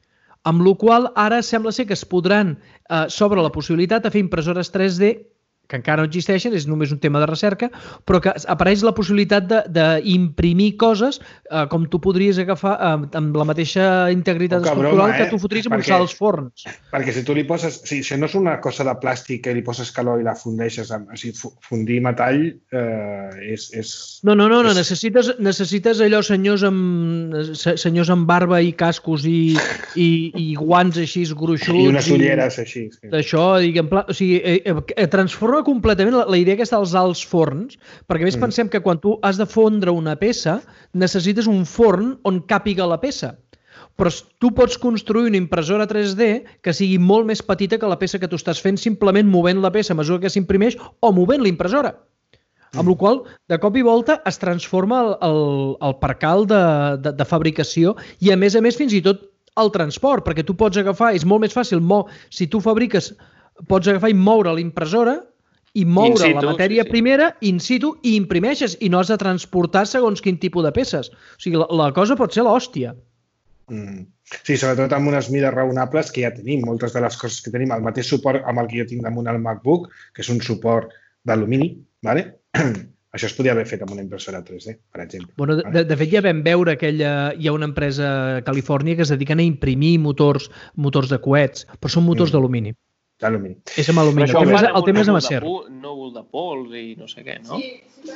Amb la qual cosa ara sembla ser que es podran, eh, s'obre la possibilitat de fer impressores tres D, que encara no existeixen, és només un tema de recerca, però que apareix la possibilitat d'imprimir coses eh, com tu podries agafar eh, amb la mateixa integritat estructural broma, eh? que tu fotries amb uns alts forns. Perquè si tu li poses... Si, si no és una cosa de plàstic que li poses calor i la fundeixes, amb, o sigui, fundir metall eh, és, és... No, no, no, no és... necessites, necessites allò senyors amb, senyors amb barba i cascos i, i, i guants així gruixuts. I unes ulleres i, així. Sí. D'això, diguem, o sigui, eh, eh, transforma completament la, la idea aquesta dels alts forns, perquè més mm. pensem que quan tu has de fondre una peça necessites un forn on càpiga la peça. Però tu pots construir una impressora tres D que sigui molt més petita que la peça que tu estàs fent simplement movent la peça a mesura que s'imprimeix o movent la impressora. Mm. Amb la qual cosa, de cop i volta, es transforma el, el, el percal de, de, de fabricació i, a més a més, fins i tot el transport, perquè tu pots agafar, és molt més fàcil, mo, si tu fabriques, pots agafar i moure l'impressora i moure in situ, la matèria sí, sí. primera in situ i imprimeixes i no has de transportar segons quin tipus de peces. O sigui, la, la cosa pot ser l'hòstia. Mm. Sí, sobretot amb unes mides raonables que ja tenim. Moltes de les coses que tenim, el mateix suport amb el que jo tinc damunt el MacBook, que és un suport d'alumini, ¿vale? Això es podria haver fet amb una impressora tres D, per exemple. Bueno, de, de fet, ja vam veure que hi ha una empresa a Califòrnia que es dediquen a imprimir motors, motors de coets, però són motors mm. d'alumini. D'alumini. És amb alumini. El tema, el tema és amb acer. Núvol de pols i no sé què, no? Sí,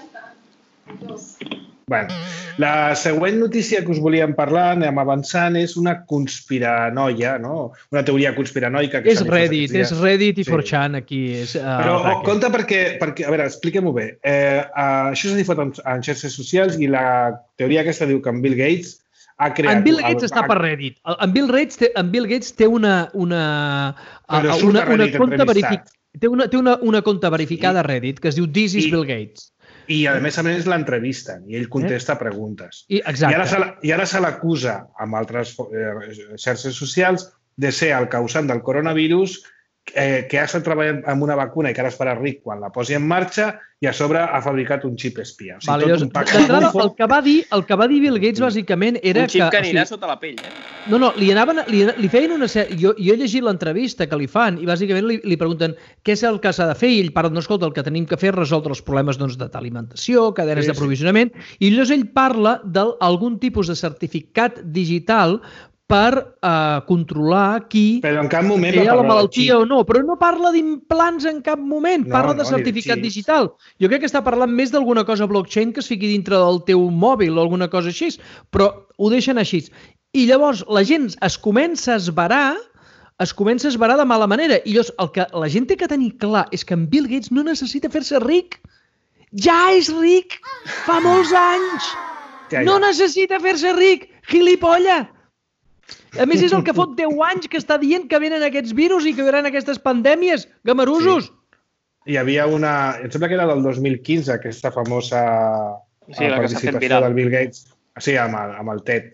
sí, bueno, la següent notícia que us volíem parlar, anem avançant, és una conspiranoia, no? Una teoria conspiranoica. Que és Reddit, és Reddit i sí. four chan aquí. És, uh, Però oh, compte perquè, perquè, a veure, expliquem-ho bé. Eh, uh, això s'ha difós en, en xarxes socials i la teoria aquesta diu que en Bill Gates ha creat... En Bill Gates el... està per Reddit. En Bill Gates té, en Bill Gates té una, una, una, una, una compte verific... té, una, té una, una compte verificada a Reddit que es diu This is I, Bill Gates. I a més a més l'entrevisten i ell contesta eh? preguntes. I, exacte. I ara se l'acusa amb altres eh, xarxes socials de ser el causant del coronavirus, eh, que ha estat treballant amb una vacuna i que ara es farà ric quan la posi en marxa i a sobre ha fabricat un xip espia. O sigui, vale, llavors, d'entrada, el, que va dir, el que va dir Bill Gates bàsicament era que... Un xip que, que anirà o sigui, sota la pell, eh? No, no, li, anaven, li, li feien una sèrie... Jo, jo he llegit l'entrevista que li fan i bàsicament li, li pregunten què és el que s'ha de fer i ell parla, no, escolta, el que tenim que fer és resoldre els problemes doncs, d'alimentació, cadenes sí, d'aprovisionament, sí. i llavors ell parla d'algun tipus de certificat digital per uh, controlar qui però en cap moment té la malaltia o no. Però no parla d'implants en cap moment, no, parla de no, certificat sí. digital. Jo crec que està parlant més d'alguna cosa blockchain que es fiqui dintre del teu mòbil o alguna cosa així, però ho deixen així. I llavors la gent es comença a esverar, es comença a esverar de mala manera. I llavors el que la gent té que tenir clar és que en Bill Gates no necessita fer-se ric. Ja és ric! Fa molts anys! Ja, ja. No necessita fer-se ric! Gilipolla! A més, és el que fot deu anys que està dient que venen aquests virus i que hi haurà aquestes pandèmies. Gamarusos! Sí. Hi havia una... Em sembla que era del dos mil quinze, aquesta famosa sí, la participació del Bill Gates. Sí, amb el, amb el TED.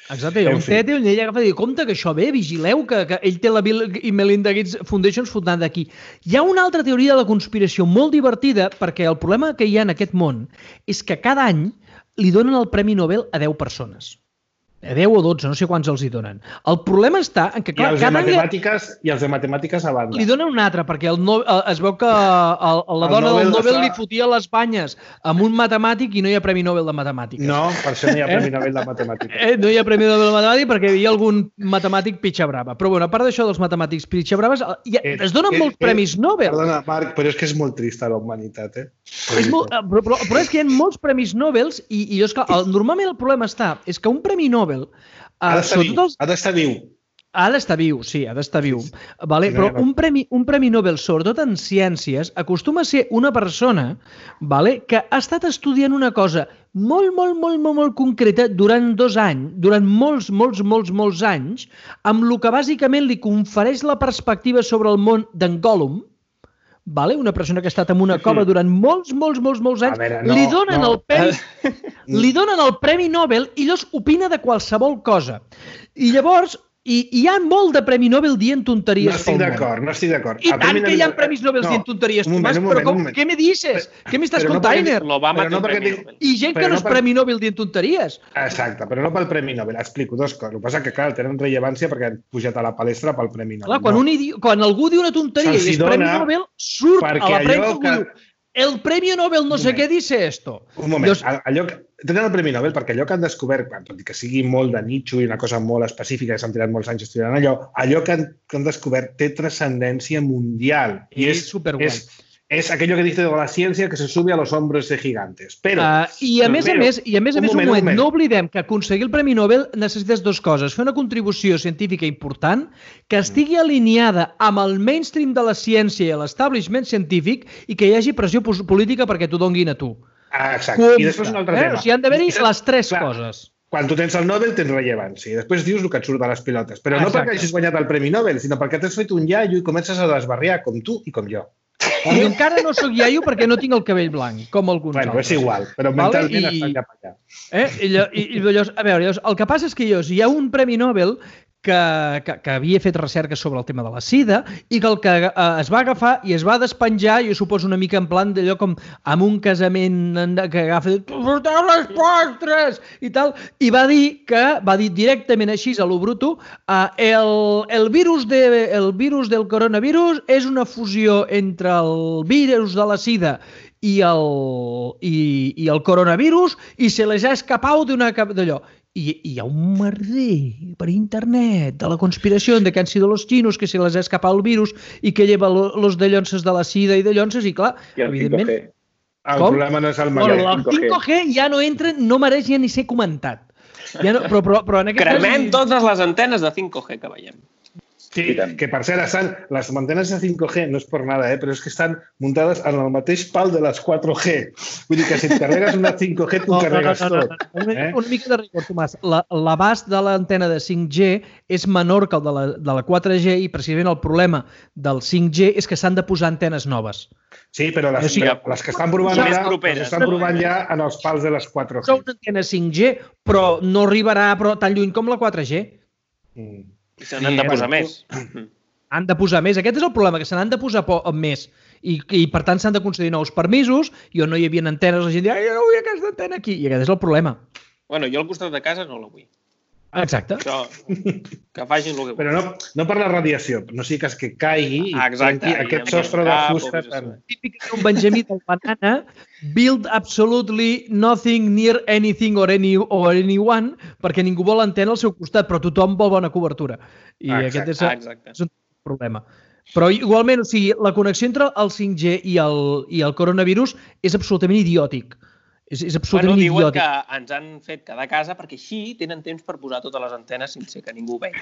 Exacte, hi ha un tete on ell agafa i diu, compte que això ve, vigileu, que, que ell té la Bill i Melinda Gates Foundation fundant d'aquí. Hi ha una altra teoria de la conspiració molt divertida, perquè el problema que hi ha en aquest món és que cada any li donen el Premi Nobel a deu persones. A deu o dotze, no sé quants els hi donen. El problema està en que, clar, I els de cada any matemàtiques, i els de matemàtiques a banda. li donen un altre, perquè el no, es veu que el, la El dona Nobel del Nobel està- li fotia les banyes amb un matemàtic i no hi ha Premi Nobel de Matemàtiques. No, per això no hi ha Premi Nobel de Matemàtiques. Eh, no hi ha Premi Nobel de Matemàtiques perquè hi havia algun matemàtic pitxa brava. Però bueno, a part d'això dels matemàtics pitxa braves, hi ha, es donen Eh, molts eh, premis Nobel. Perdona, Marc, però és que és molt trista la humanitat, eh? És molt, però, però, però és que hi ha molts premis Nobel i, i és que el, normalment el problema està és que un Premi Nobel Ha Uh, d'estar viu, els... ha d'estar viu. ha d'estar viu, sí, ha d'estar viu. Vale? Sí, Però no. un premi, un premi Nobel, sobretot en ciències, acostuma a ser una persona, vale, que ha estat estudiant una cosa molt, molt, molt, molt, molt concreta durant dos anys, durant molts, molts, molts, molts anys, amb el que bàsicament li confereix la perspectiva sobre el món d'en Gollum, vale? Una persona que ha estat en una cova durant molts, molts, molts, molts anys, A veure, no, li, donen no. el premi, li donen el Premi Nobel i llavors opina de qualsevol cosa. I llavors, i, hi ha molt de Premi Nobel dient No tonteries estic pel món. d'acord, no estic d'acord. I El tant Premi que hi ha Nobel- premis Nobel No, dient tonteries, un moment, Tomàs, un però moment, com, un moment. què me dices? Què m'estàs però no contant? perquè- L'Obama Però té no un perquè Premi tinc- Nobel. I gent que però no no és per- Premi Nobel dient tonteries. Exacte, però no pel Premi Nobel. Explico dues coses. El que passa que, clar, tenen rellevància perquè han pujat a la palestra pel Premi Nobel. Clar, quan, no. un idi... quan algú diu una tonteria Se'ls i hi és Premi dona Nobel, surt a perquè la premsa allò algú que- diu el Premi Nobel no Un sé moment. què dice esto. Un moment, Llavors, Llavors... allò que... tenen el Premi Nobel perquè allò que han descobert, tot i que sigui molt de nicho i una cosa molt específica, que s'han tirat molts anys estudiant allò, allò que han, que han descobert té transcendència mundial. I És és, superguai. és, és aquello que dice de la ciència que se sube a los hombros de gigantes. Però, Uh, I a més a però, més, i a més, a un més un moment, un moment, moment. no oblidem que aconseguir el Premi Nobel necessites dues coses. Fer una contribució científica important que estigui alineada amb el mainstream de la ciència i l'establishment científic i que hi hagi pressió pos- política perquè t'ho donguin a tu. Ah, exacte. Compte, I després un altre eh? tema. O sigui, han d'haver-hi I saps- les tres clar, coses. Quan tu tens el Nobel tens rellevància i després dius el que et surt de les pilotes. Però no Exacte. perquè hagis guanyat el Premi Nobel, sinó perquè t'has fet un iaio i comences a desbarriar, com tu i com jo. I encara no sóc iaio perquè no tinc el cabell blanc, com alguns Bueno, altres. és igual, però Vale? mentalment I- estan cap allà. Eh? I, lla- i, i llavors, a veure, llavors, el que passa és que llavors, hi ha un Premi Nobel que, que, que havia fet recerca sobre el tema de la sida i que el que eh, es va agafar i es va despenjar, jo suposo una mica en plan d'allò com amb un casament en- que agafa porteu les postres i tal, i va dir que va dir directament així a lo bruto eh, el, el, virus de, el virus del coronavirus és una fusió entre el virus de la sida i el, i, i el coronavirus i se les ha escapat d'una d'allò. I hi ha un merder per internet de la conspiració de que han sido los chinos que se les ha escapat el virus i que lleva lo- los dallonses de la sida i dallonses i clar, I el cinc evidentment... G. El Com? problema no és el Bueno, Mario. el cinc G ja no entra, no mereix ja ni ser comentat. Ja no, però, però, però en aquest Cremem cas... totes les antenes de cinc G que veiem. Sí, I tant. que per cert, estan, les antenes de cinc G no és per nada, eh, però és que estan muntades en el mateix pal de les quatre G. Vull dir que si et carregues una cinc G, t'ho No, no, carregues no, no, tot. no, no. Una, Eh? una mica de rigor, Tomàs. La- L'abast de l'antena de cinc G és menor que el de la, de la quatre G i precisament el problema del cinc G és que s'han de posar antenes noves. Sí, però les, O sigui, però les que estan provant més ja, properes. les estan provant ja en els pals de les quatre Són G. una antena cinc G, però no arribarà però, tan lluny com la quatre G. Mm. I se n'han de Sí, posar bueno, més. Han de posar més. Aquest és el problema, que se n'han de posar po més. I, I per tant s'han de concedir nous permisos i on no hi havia antenes, la gent diu, ai, jo no vull aquesta antena aquí. I aquest és el problema. Bueno, jo al costat de casa no la vull. Exacte. Això, que facin el que Però vulguin. no, no per la radiació, no sigui cas que caigui i Ah, exacte, trenqui i aquest amb sostre de cap o fusta. què sé Tan... Típic que un Benjamí del banana build absolutely nothing near anything or, any, or anyone perquè ningú vol antena al seu costat, però tothom vol bona cobertura. I Ah, aquest és, Ah, exacte. és un problema. Però igualment, o sigui, la connexió entre el cinc G i el, i el coronavirus és absolutament idiòtic. És, és Bueno, absolutament diuen idiòtic. que ens han fet quedar a casa perquè així tenen temps per posar totes les antenes sense que ningú ho vegi.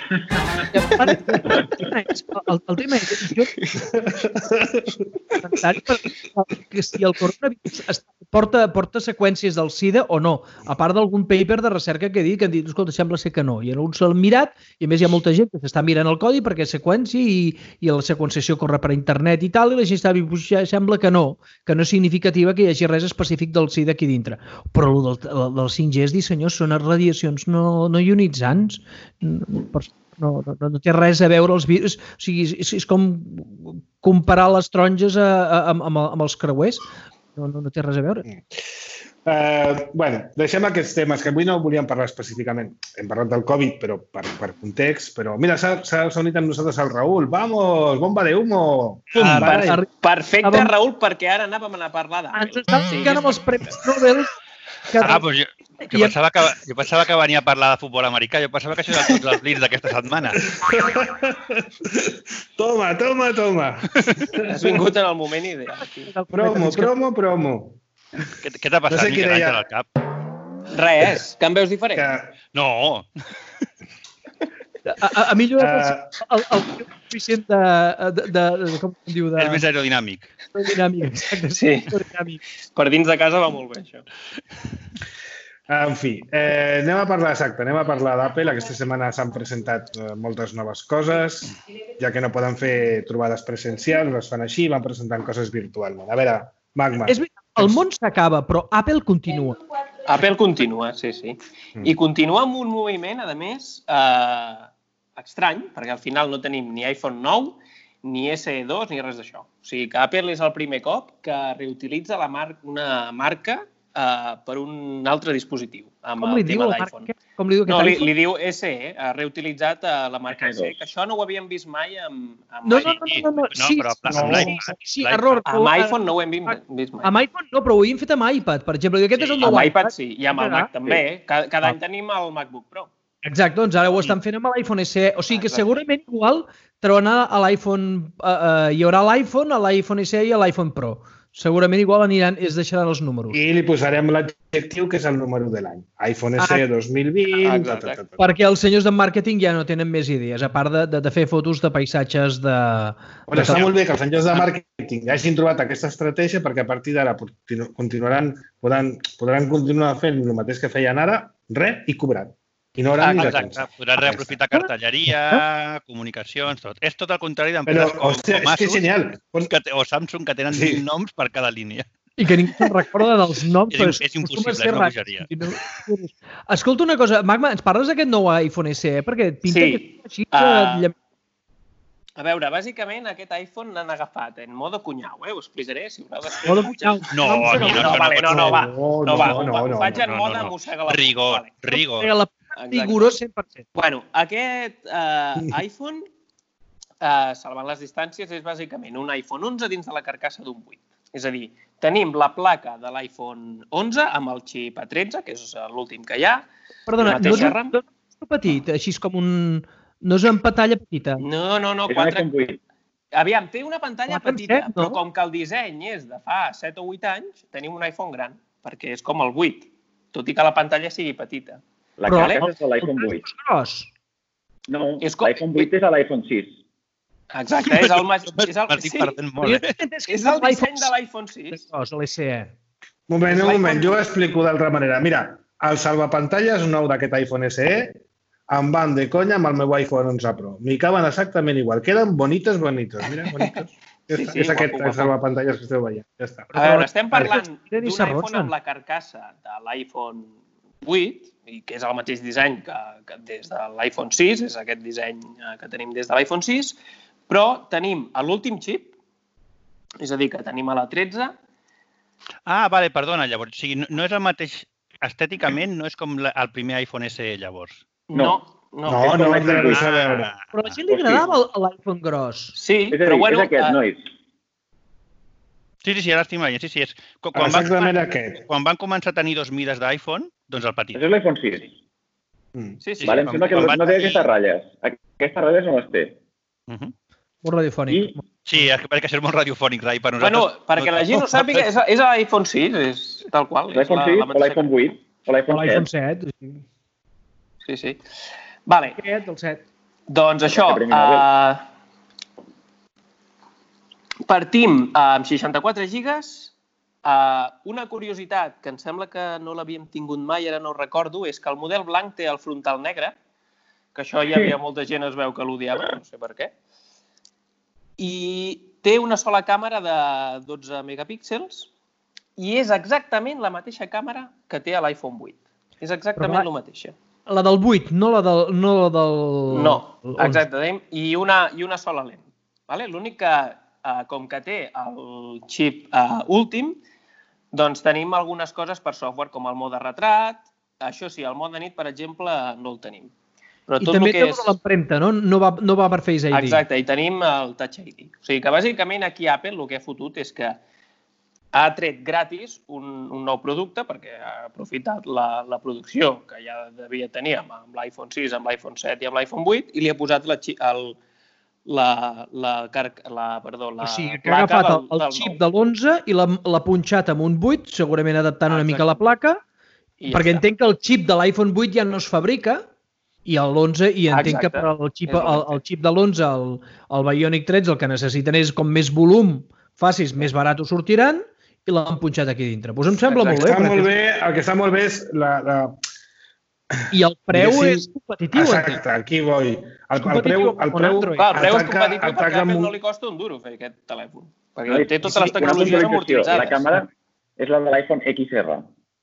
El, el, el tema és jo, que si el coronavirus està porta, porta seqüències del SIDA o no? A part d'algun paper de recerca que he dit, que han dit, escolta, sembla ser que no. I no s'han mirat, i a més hi ha molta gent que s'està mirant el codi perquè és seqüència i, i la seqüenciació corre per internet i tal, i la gent està dient, ja sembla que no, que no és significativa que hi hagi res específic del SIDA aquí dintre. Però el del, del cinc G és dir, senyors, són radiacions no, no ionitzants. Per No, no, no té res a veure els virus, o sigui, és, és com comparar les taronges a, a, amb, amb els creuers, no, no, no té res a veure. Uh, bueno, deixem aquests temes, que avui no volíem parlar específicament. Hem parlat del Covid, però per, per context, però mira, s'ha unit amb nosaltres el Raül. Vamos, bomba de humo! Ah, per, perfecte, Raül, perquè ara anàvem a parlar d'Apple. Ens estàvem ficant amb els premis Nobel. Que... Ah, doncs jo, jo, pensava que, jo pensava que venia a parlar de futbol americà. Jo pensava que això era tots els blitz d'aquesta setmana. Toma, toma, toma. Has vingut en el moment ideal. Promo, promo, promo. Què, què t'ha passat, no sé Miquel Àngel, al cap? Res, que em veus diferent? Que... No. A, a, a mi jo uh... el, el coeficient de, de, de, de... com em diu? De... És més aerodinàmic. Aerodinàmic, exacte. Sí. Aerodinàmic. Per dins de casa va molt bé, això. En fi, eh, anem a parlar exacte, anem a parlar d'Apple. Aquesta setmana s'han presentat eh, moltes noves coses, ja que no poden fer trobades presencials, les fan així, van presentant coses virtualment. A veure, Magma. És veritat, el món s'acaba, però Apple continua. Apple continua, sí, sí. I continua amb un moviment, a més, eh, estrany, perquè al final no tenim ni iPhone nou, ni S E dos, ni res d'això. O sigui que Apple és el primer cop que reutilitza la mar una marca uh, per un altre dispositiu, amb Com el li tema diu d'iPhone. Com li diu no, li, iPhone? li diu S E, ha reutilitzat uh, la marca S E, que això no ho havíem vist mai amb, amb no, no, no, no, no, no, sí, però no, amb sí, sí, error. Amb iPhone no ho hem vist mai. Amb iPhone no, però ho havíem fet amb iPad, per exemple. Aquest sí, és el nou amb iPad sí, i amb el Mac també. Cada, cada any tenim el MacBook Pro. Exacte, doncs ara ho estan fent amb l'iPhone S E. O sigui que segurament igual trauran a l'iPhone, uh, uh, hi haurà l'iPhone, a l'iPhone S E i a l'iPhone Pro. Segurament igual aniran, es deixaran els números. I li posarem l'adjectiu que és el número de l'any. iPhone S E dos mil vint... Ah, tot, tot, tot. Perquè els senyors de màrqueting ja no tenen més idees, a part de, de, de fer fotos de paisatges de... Bueno, està molt bé que els senyors de màrqueting hagin trobat aquesta estratègia perquè a partir d'ara continuaran, podran, podran continuar fent el mateix que feien ara, res, i cobrant. I no hauran ni de Exacte, podràs reaprofitar cartelleria, comunicacions, tot. És tot el contrari d'empreses com, hòstia, com Asus genial. Que, o Samsung, que tenen sí. vint noms per cada línia. I que ningú se'n recorda dels noms. És, és impossible, és una bogeria. Escolta una cosa, Magma, ens parles d'aquest nou iPhone S E? Perquè et pinta sí. que és així... Uh... A veure, bàsicament aquest iPhone l'han agafat en modo cunyau, eh? Ho explicaré, si haurà d'explicar. Modo cunyau? No, no, no, no, vale, no, no, va. No, va, no, ho faig en mode mossega la... Rigor, rigor. Rigorós cent per cent. Bueno, aquest uh, iPhone, uh, salvant les distàncies, és bàsicament un iPhone onze dins de la carcassa d'un vuit. És a dir, tenim la placa de l'iPhone onze amb el xip A tretze, que és l'últim que hi ha. Perdona, no és, no és petit, així com un... No és una pantalla petita. No, no, no. És quatre... un iPhone vuit. Aviam, té una pantalla petita, set, no? però com que el disseny és de fa set o vuit anys, tenim un iPhone gran, perquè és com el vuit, tot i que la pantalla sigui petita. La però, carcassa és de l'iPhone vuit. És gros. No, com... l'iPhone vuit és a l'iPhone sis. Exacte, és el... És el... Sí. És el disseny de l'iPhone sis. És l'S E. Un moment, un moment, jo ho explico d'altra manera. Mira, el salvapantalles nou d'aquest iPhone S E em van de conya amb el meu iPhone onze Pro. M'hi caben exactament igual. Queden bonitos, bonitos. Mira, bonitos. Ja sí, sí, és aquest guapo, salvapantalles que esteu veient. Ja està. A veure, estem parlant d'un iPhone amb la carcassa de l'iPhone vuit, i que és el mateix disseny que, que des de l'iPhone sis, és aquest disseny que tenim des de l'iPhone sis, però tenim l'últim xip, és a dir, que tenim a la tretze. Ah, vale, perdona, llavors. O sigui, no és el mateix, estèticament, no és com el primer iPhone S E, llavors. No, no. No, no, no, no, no a veure. Però a la gent li agradava l'iPhone gros. Sí, és però dir, bueno... És aquest, nois. Sí, sí, sí, ara estic veient. Sí, sí, és... Quan exactament van, aquest. Quan van començar a tenir dos mides d'iPhone, doncs el petit. És l'iPhone sis. Mm. Sí, sí. Vale, em sembla que no té aquestes ratlles. Aquestes ratlles no les té. Uh -huh. Molt radiofònic. I... Sí, és que perquè és molt radiofònic, Rai, per nosaltres. Bueno, perquè la gent no sàpiga, és, és l'iPhone sis, és tal qual. L'iPhone sis o l'iPhone vuit o l'iPhone set. Sí, sí. Vale. Aquest, el set. Doncs això, uh, partim amb seixanta-quatre gigas, Uh, una curiositat que em sembla que no l'havíem tingut mai, ara no ho recordo, és que el model blanc té el frontal negre, que això hi havia molta gent es veu que l'odiava, no sé per què, i té una sola càmera de dotze megapíxels i és exactament la mateixa càmera que té l'iPhone vuit. És exactament la mateixa. La del vuit, no la del... No, la del... no exacte, i una, i una sola lent. Vale? L'únic que, uh, com que té el xip uh, últim, doncs tenim algunes coses per software, com el mode retrat. Això sí, el mode nit, per exemple, no el tenim. Però I també té és... l'empremta, no? No va, no va per Face I D. Exacte, i tenim el Touch I D. O sigui que, bàsicament, aquí Apple el que ha fotut és que ha tret gratis un, un nou producte perquè ha aprofitat la, la producció que ja devia tenir amb, amb l'iPhone sis, amb l'iPhone set i amb l'iPhone vuit i li ha posat la, el, la, la, la, perdó, la o sigui, que ha agafat el, el xip de l'onze i l'ha punxat amb un vuit, segurament adaptant una mica la placa, I perquè ja entenc que el xip de l'iPhone vuit ja no es fabrica i l'onze, i entenc Exacte. que per el xip, el, el xip de l'onze, el, el Bionic tretze, el que necessiten és com més volum, facis, més barat ho sortiran, i l'han punxat aquí dintre. Doncs em sembla Exacte. molt bé. Està molt bé. El que està molt bé és la... la... I el preu sí, és competitiu. Exacte, entenc. Aquí vull. El, el preu, el preu, Clar, el preu és competitiu perquè a Apple no li costa un duro fer aquest telèfon. Perquè no, té totes les tecnologies amortitzades. La càmera és la de l'iPhone X R.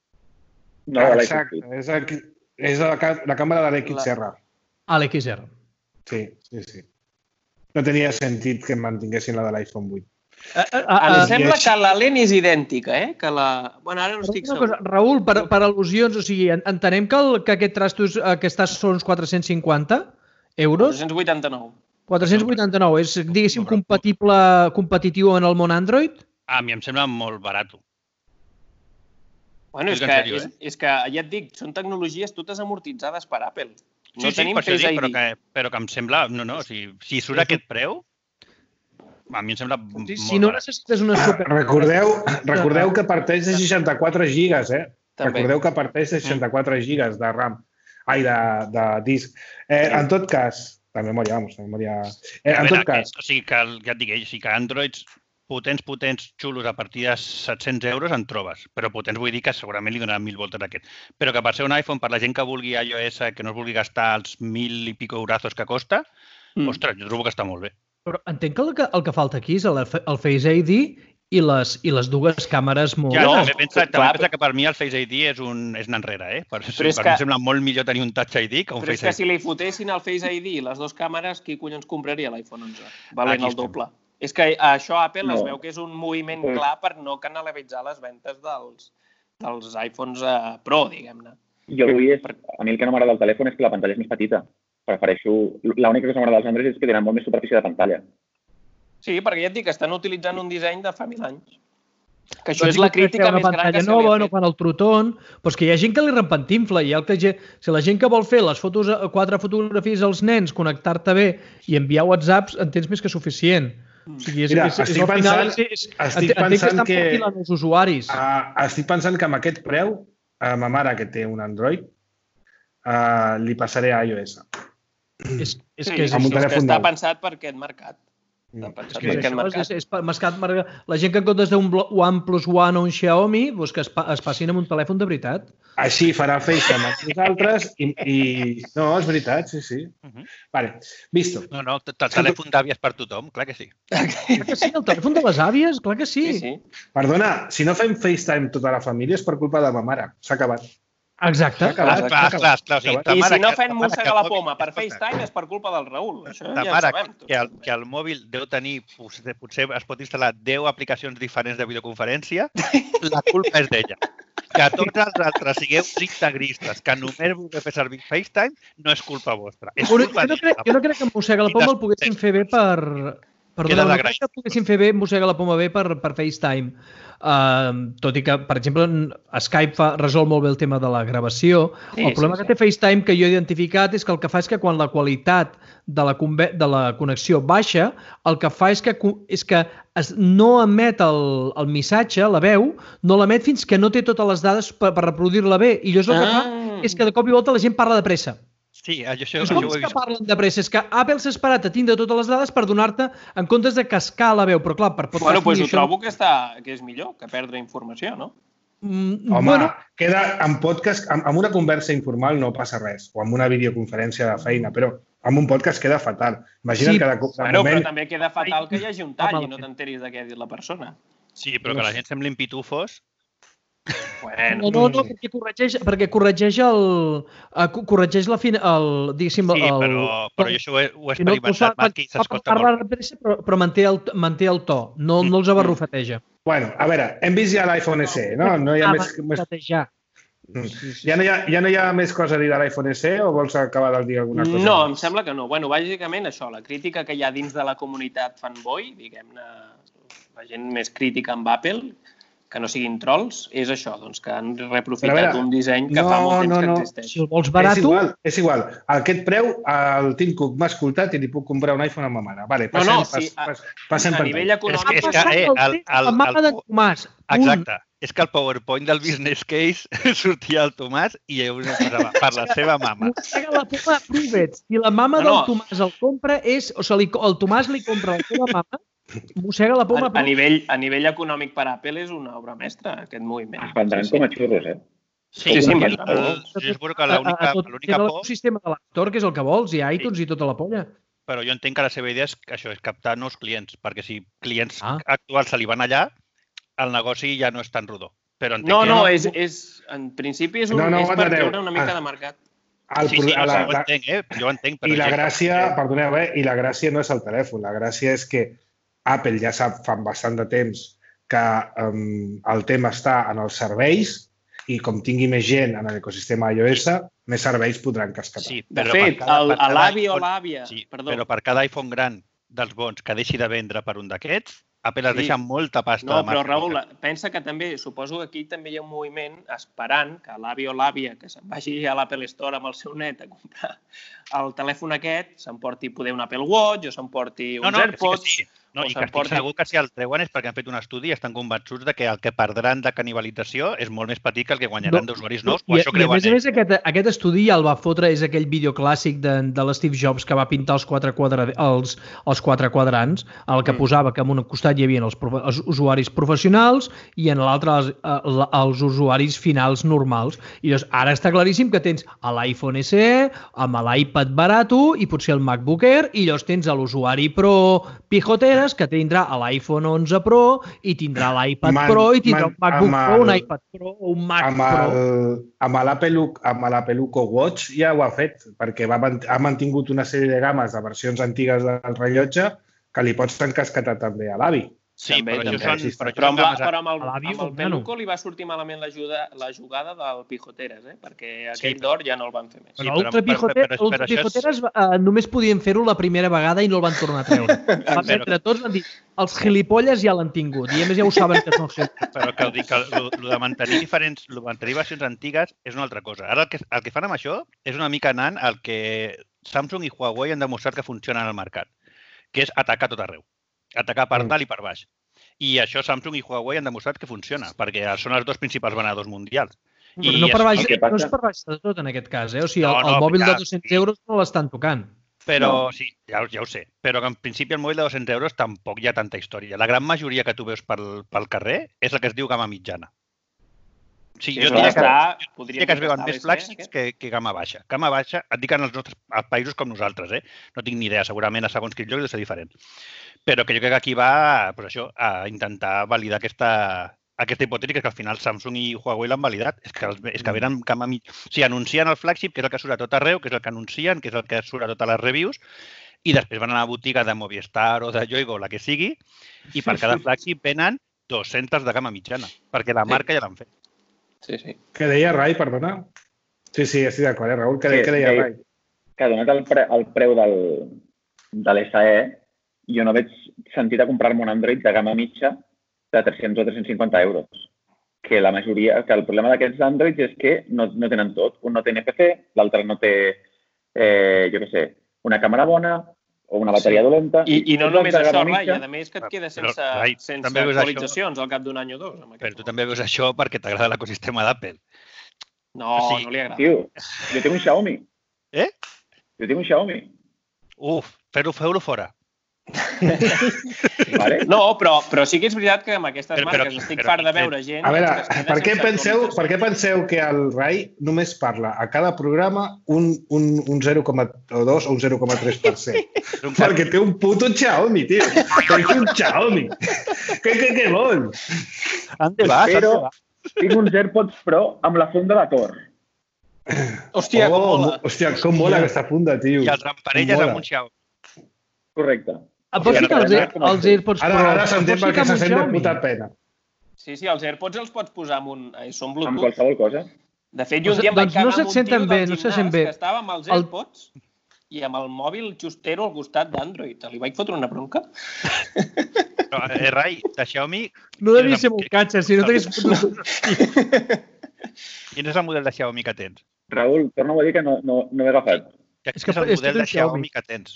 No de Exacte, és, el, és la, la càmera de l'X R. A l'X R. Sí, sí, sí. No tenia sentit que mantinguessin la de l'iPhone vuit. Uh, uh, uh, em sembla que la lent és idèntica, eh? Que la... Bueno, ara no estic segur. Raül, per, per al·lusions, o sigui, entenem que, el, que aquest trastos que està són uns quatre-cents cinquanta euros? quatre-cents vuitanta-nou. quatre-cents vuitanta-nou. És, diguéssim, compatible, competitiu en el món Android? A mi em sembla molt barat. Bueno, és que, és, és que, ja et dic, són tecnologies totes amortitzades per Apple. No sí, sí, per això dic, però que, però que em sembla... No, no, o sigui, si surt aquest preu... A mi em sembla molt sí, Si no barat. necessites una super... Recordeu, recordeu que parteix de seixanta-quatre gigas, eh? També. Recordeu que parteix de seixanta-quatre gigas de RAM. Ai, de, de disc. Eh, en tot cas... De memòria, vamos, de memòria... Eh, en tot cas... O sigui, que, ja et dic, o sigui, que Androids potents, potents, xulos, a partir de set-cents euros en trobes. Però potents vull dir que segurament li donaran mil voltes a aquest. Però que per ser un iPhone, per la gent que vulgui iOS, que no es vulgui gastar els mil i pico eurazos que costa, mm. ostres, jo trobo que està molt bé. Però entenc que el que, el que falta aquí és el, el Face I D i les, i les dues càmeres molt... Ja, no, també pensa, també pensa que per mi el Face I D és un, és un enrere, eh? Per, per que, mi em sembla molt millor tenir un Touch I D que un Face I D. Però és que si li fotessin el Face I D i les dues càmeres, qui collons compraria l'iPhone onze? Valent el doble. És que això Apple no. es veu que és un moviment clar per no canalitzar les ventes dels, dels iPhones uh, Pro, diguem-ne. Jo vull és, a mi el que no m'agrada del telèfon és que la pantalla és més petita. Prefereixo... L'única cosa que m'agrada dels Android és que tenen molt més superfície de pantalla. Sí, perquè ja et dic que estan utilitzant un disseny de fa mil anys. Que això és la crítica més gran que se li ha fet. No fan el trotón, però és que hi ha gent que li repentinfla. I el que, si la gent que vol fer les fotos, quatre fotografies als nens, connectar-te bé i enviar whatsapps, en tens més que suficient. O sigui, és, Mira, és, és, estic és, pensant, és, és, estic pensant que, que els usuaris. Uh, estic pensant que amb aquest preu, a ma mare que té un Android, uh, li passaré a iOS. És, és sí, que, és, és, és que està pensat per aquest mercat. Està pensat és per aquest mercat. És, és, és mercat, la gent que en comptes d'un OnePlus One o un Xiaomi, doncs que es, es passin amb un telèfon de veritat. Així farà FaceTime amb nosaltres i, i... No, és veritat, sí, sí. Uh -huh. Vale, visto. No, no, el telèfon d'àvies per tothom, clar que sí. Clar que sí, el telèfon de les àvies, clar que sí. sí, sí. Perdona, si no fem FaceTime tota la família és per culpa de ma mare. S'ha acabat. Exacte. Acabat, clar, clar, clar, sí. I si no fem mossega la poma per FaceTime és per culpa del Raül. Això ja ho sabem. Que el, que el mòbil deu tenir, potser es pot instal·lar deu aplicacions diferents de videoconferència, la culpa és d'ella. Que tots els altres sigueu integristes, que només vulgueu fer servir FaceTime, no és culpa vostra. És culpa jo, no crec, jo no crec que mossega la poma el poguessin fer bé per... Perdona, no crec que poguessin fer bé mossega la poma bé per, per FaceTime. Uh, tot i que, per exemple, Skype fa, resol molt bé el tema de la gravació. Sí, el problema sí, que té FaceTime que jo he identificat és que el que fa és que quan la qualitat de la, de la connexió baixa, el que fa és que, és que es, no emet el, el missatge, la veu, no l'emet fins que no té totes les dades per, per reproduir-la bé. I llavors el que ah. fa és que de cop i volta la gent parla de pressa. Sí, això, això, És això com ho he que vist. parlen de pressa, és que Apple s'ha esperat a tindre totes les dades per donar-te en comptes de cascar la veu, però clar, per podcasting... Bueno, doncs ho això- trobo que, està, que és millor que perdre informació, no? Mm, Home, bueno, queda en podcast, amb, amb una conversa informal no passa res, o amb una videoconferència de feina, però amb un podcast queda fatal. Imagina't Sí, que de, de Bueno, moment... però també queda fatal que hi hagi un tall i no t'enteris de què ha dit la persona. Sí, però que la gent semblin pitufos. Bueno, no, no, no, perquè corregeix, perquè corregeix el... eh, co- corregeix la fina, el, diguéssim, Sí, el... però, però jo això ho he, ho he Si no, experimentat, fa- Marc, i fa- s'escolta parla molt. de pressa, però, però manté, el, manté el to, no, no els abarrufeteja. Bueno, a veure, hem vist ja l'iPhone S E, no? No hi ha més... més... Abarrufetejar. Mm. Ja, no hi ha, ja no hi ha més cosa a dir de l'iPhone S E o vols acabar de dir alguna cosa? no, més? em sembla que no. Bueno, bàsicament això, la crítica que hi ha dins de la comunitat fanboy, diguem-ne, la gent més crítica amb Apple, que no siguin trolls, és això, doncs que han reaprofitat Però a veure, un disseny que no, fa molt temps no, que no. existeix. Si el vols És barato, igual, és igual. A aquest preu, el Tim Cook m'ha escoltat i li puc comprar un iPhone amb ma mare. Vale, No, passem, no, sí, a, pas, pas, passem a per nivell tant. econòmic... És que, passat eh, el el- temps el- la mama el- de Tomàs. Exacte. És que el PowerPoint del Business Case sortia el Tomàs i llavors em posava per la seva mama. Mossega la poma, prove it. Si la mama No, del no. Tomàs el compra és... O sigui, el Tomàs li compra la seva mama, mossega la A, poma, a, nivell, a nivell econòmic per Apple és una obra mestra, aquest moviment. Es vendran com a xurros, eh? Sí, Sí, sí, sí, em el, va el, molt. jo espero que a, a, l'única tot, l'única tot por, l'ecosistema de l'Actor, que és el que vols, i iTunes i tota la polla. però jo entenc que la seva idea és que això és captar nous clients, perquè si clients Ah. actuals se li van allà, el negoci ja no és tan rodó. Però entenc No, que... no, és, és, en principi és, un, No, no, és per aguantareu. treure una mica Ah. de mercat. El, Sí, sí, pro- no, la, sí, jo ho la, entenc, eh? Jo ho entenc, però... I la gent- gràcia, perdoneu, eh? I la gràcia no és el telèfon. La gràcia és que Apple ja sap fa bastant de temps que um, el tema està en els serveis i com tingui més gent en l'ecosistema iOS, més serveis podran cascatar. Sí, De però fet, per cada- el, per cada l'avi o iPhone- l'àvia, Sí, perdó, però per cada iPhone gran dels bons que deixi de vendre per un d'aquests, Apple es Sí. deixa molta pasta no, de però màrqueting. Raül, pensa que també, suposo que aquí també hi ha un moviment esperant que l'avi o l'àvia que se'n vagi a l'Apple Store amb el seu net a comprar el telèfon aquest, s'emporti poder un Apple Watch o s'emporti uns No, no, que sí, AirPods. que sí. No, o I que estic s'emporti- segur que si el treuen és perquè han fet un estudi i estan convençuts de que el que perdran de canibalització és molt més petit que el que guanyaran No, d'usuaris no, nous, o I, això i a creuen més a ells. més, aquest, aquest estudi ja el va fotre, és aquell vídeo clàssic de, de l'Steve Jobs que va pintar els quatre, quadra, els, els quatre quadrans, el que mm. posava que en un costat hi havia els, profe- els usuaris professionals i en l'altre els, eh, els usuaris finals normals. I llavors, ara està claríssim que tens l'iPhone S E, amb l'iPad barato i potser el MacBook Air, i llavors tens l'usuari pro pijoteres que tindrà l'iPhone onze Pro i tindrà l'iPad Man- Pro i tindrà man- un MacBook amb Pro, un el- iPad Pro o un Mac Amb Pro. el, amb l'Apple amb l'Apple Watch ja ho ha fet, perquè va, mant- ha mantingut una sèrie de games de versions antigues del rellotge que li pots encasquetar també a l'avi. Sí, També, però això també. són... Però, això Però són amb, la, games a- però amb el, a l'avi amb o el al Peluco li va sortir malament la, ajuda, la jugada del Pijoteres, eh? perquè aquell Sí. d'or ja no el van fer més. Sí, Però però- Ultra però- Pijote- però- però Ultra això és- Pijoteres eh, només podien fer-ho la primera vegada i no el van tornar a treure. Van Però- entre tots van dir, els gilipolles ja l'han tingut i a més ja ho saben que són gilipolles. Però que, dic que el, el de mantenir diferents, el de mantenir versions antigues és una altra cosa. Ara el que, el que fan amb això és una mica anant al que Samsung i Huawei han demostrat que funciona al mercat, que és atacar tot arreu. Atacar per Mm. dalt i per baix. I això Samsung i Huawei han demostrat que funciona, perquè són els dos principals venedors mundials. Però no, per es- baix, el que no és passa- per baix de tot en aquest cas, eh? O sigui, No, el, el no, mòbil de clar, dos-cents sí. euros no l'estan tocant. Però No. sí, ja, ja ho sé. Però que en principi el mòbil de dos-cents euros tampoc hi ha tanta història. La gran majoria que tu veus pel, pel carrer és la que es diu gamma mitjana. Sí, jo Això diria que, està- jo podríem diria que es veuen contestar més l'S E, flagships aquest? que, que gamma baixa. Gamma baixa, et dic en els nostres als països com nosaltres, eh? No tinc ni idea, segurament a segons quins llocs deu ser diferent. Però que jo crec que aquí va pues això, a intentar validar aquesta, aquesta hipotètica, que al final Samsung i Huawei l'han validat. És que, els, és que venen gamma mitjana. O sigui, anuncien el flagship, que és el que surt a tot arreu, que és el que anuncien, que és el que surt a totes les reviews, i després van a la botiga de Movistar o de Yoigo, la que sigui, i per cada flagship venen dos-centes de gamma mitjana, perquè la Sí. marca ja l'han fet. Sí, sí. Què deia Rai, perdona? Sí, sí, estic d'acord, eh, Raül? Què, Sí, què deia sí. Rai? Que donat el, pre, el preu del, de l'S E, jo no veig sentit a comprar-me un Android de gamma mitja de tres-cents o tres-cents cinquanta euros. Que la majoria, que el problema d'aquests Androids és que no, no tenen tot. Un no té N F C, l'altre no té, eh, jo què sé, una càmera bona o una bateria Sí. dolenta. I, I no tots els només de això, gamma Rai, mitja- a més que et queda Però, sense, Rai, sense també veus això- actualitzacions al cap d'un any o dos. Amb Però aquest tu també veus això perquè t'agrada l'ecosistema d'Apple. No, o sigui, no li agrada. Tio, jo tinc un Xiaomi. Eh? Jo tinc un Xiaomi. Uf, feu-lo feu fora. Vale? No, però, però sí que és veritat que amb aquestes Però- però- marques estic però- fart de veure gent... A veure, que es queda per què, sense penseu, actualització. per què penseu que el Rai només parla a cada programa un, un, un zero coma dos o un zero coma tres per cent? Perquè té un puto Xiaomi, tio. Té un Xiaomi. Què, què, què vols? Ande va, Però ande va. tinc uns AirPods Pro amb la funda de Thor. Hòstia, com Oh, mola. hòstia, com mola aquesta funda, tio. I els emparelles Com amb mola. un Xiaomi. Correcte. Et pots ficar els, Ara- els AirPods Ara, Pro? ara Et s'entén pots perquè ficar amb se un sent de Xiaomi? puta pena. Sí, sí, els AirPods els pots posar amb un... eh, Són Amb Bluetooth. qualsevol cosa. De fet, jo un dia em vaig Doncs no cagar se't amb un senten tio bé, del no se gimnàs sent bé. que estava amb els El- AirPods i amb el mòbil justero al costat d'Android. Li vaig fotre una bronca. Però, eh, Rai, de Xiaomi, No devia ser molt catxa, si no t'hagués fotut... quin és el model de Xiaomi que tens? Raül, torna a dir que no, no, no he agafat. Quin És és, que el és model tot de un Xiaomi. Xiaomi que tens?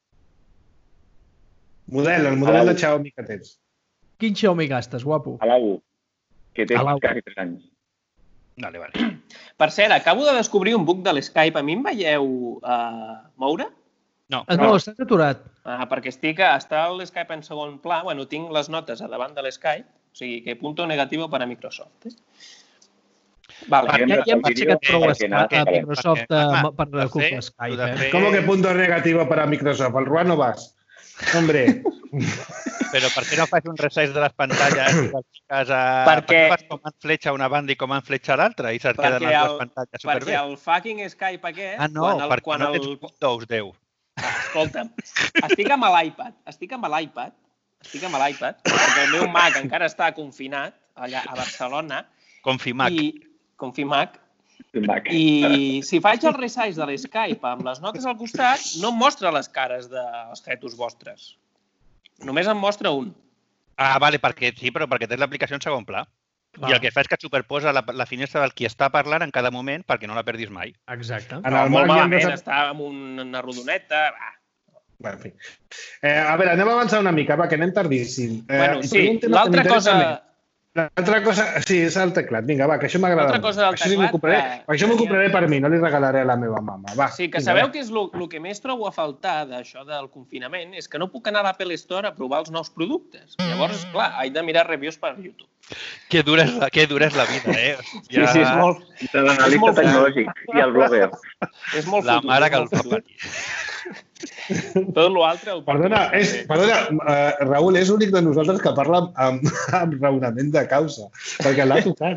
Model, el model de Xiaomi que tens. Quin Xiaomi gastes, guapo? A l'A U, que té A l'A U. quasi tres anys. Vale, vale. Per cert, acabo de descobrir un bug de l'Skype. A mi em veieu uh, moure? No, Ah, no, estàs aturat. Ah, perquè estic, està l'Skype en segon pla. Bueno, tinc les notes a davant de l'Skype. O sigui, que punto negativo per a Microsoft. Eh? Vale. Perquè Ja, ja hem el vídeo aixecat prou a, perquè no- a Microsoft perquè, home, eh, per de culpa fer- Skype, de eh? fer- ¿Cómo que punto negativo para Microsoft? Al Ruan no vas. Hombre, Però per què no fas un resize de les pantalles i les fiques a... Perquè- Per què fas com en fletxa a una banda i com en fletxa a l'altra i se't queden Perquè les el, dues pantalles perquè superbé? el fucking Skype aquest... Ah, no, quan el, perquè quan no el, tens Windows deu. Ah, escolta'm, estic amb l'iPad, estic amb l'iPad, estic amb l'iPad, perquè el meu Mac encara està confinat allà a Barcelona. Confimac. I, Confimac. Mac. I si faig el resize de l'Skype amb les notes al costat, no em mostra les cares dels jetos vostres. Només em mostra un. Ah, vale, perquè sí, però perquè tens l'aplicació en segon pla. Clar. I el que fa és que et superposa la, la finestra del qui està parlant en cada moment perquè no la perdis mai. Exacte. en No, el molt Mac ja hem malament, de... està amb una rodoneta... Ah. Bueno, en fi. Eh, a veure, anem a avançar una mica, va, que anem tardíssim. Eh, Bueno, i sí, tenim un tema que l'altra m'interessa cosa... més. L'altra cosa, sí, és el teclat. Vinga, va, que això m'agrada L'altra molt. cosa del Això sí m'ho teclat, compraré, que- això m'ho que compraré ja- per mi, no li regalaré a la meva mama. Va, Sí, que vinga, sabeu va. que és el que més trobo a faltar d'això del confinament és que no puc anar a l'Apple Store a provar els nous productes. Llavors, clar, haig de mirar reviews per YouTube. Que dura és la, que dura és la vida, eh? Sí, sí, és molt, De l'analista molt tecnològic i el blogger. és molt La fotut, mare és que el molt fa fotut. patir. Tot l'altre... ho Perdona, porto és, bé. perdona uh, Raül és l'únic de nosaltres que parla amb, amb, amb raonament de causa, perquè l'ha tocat.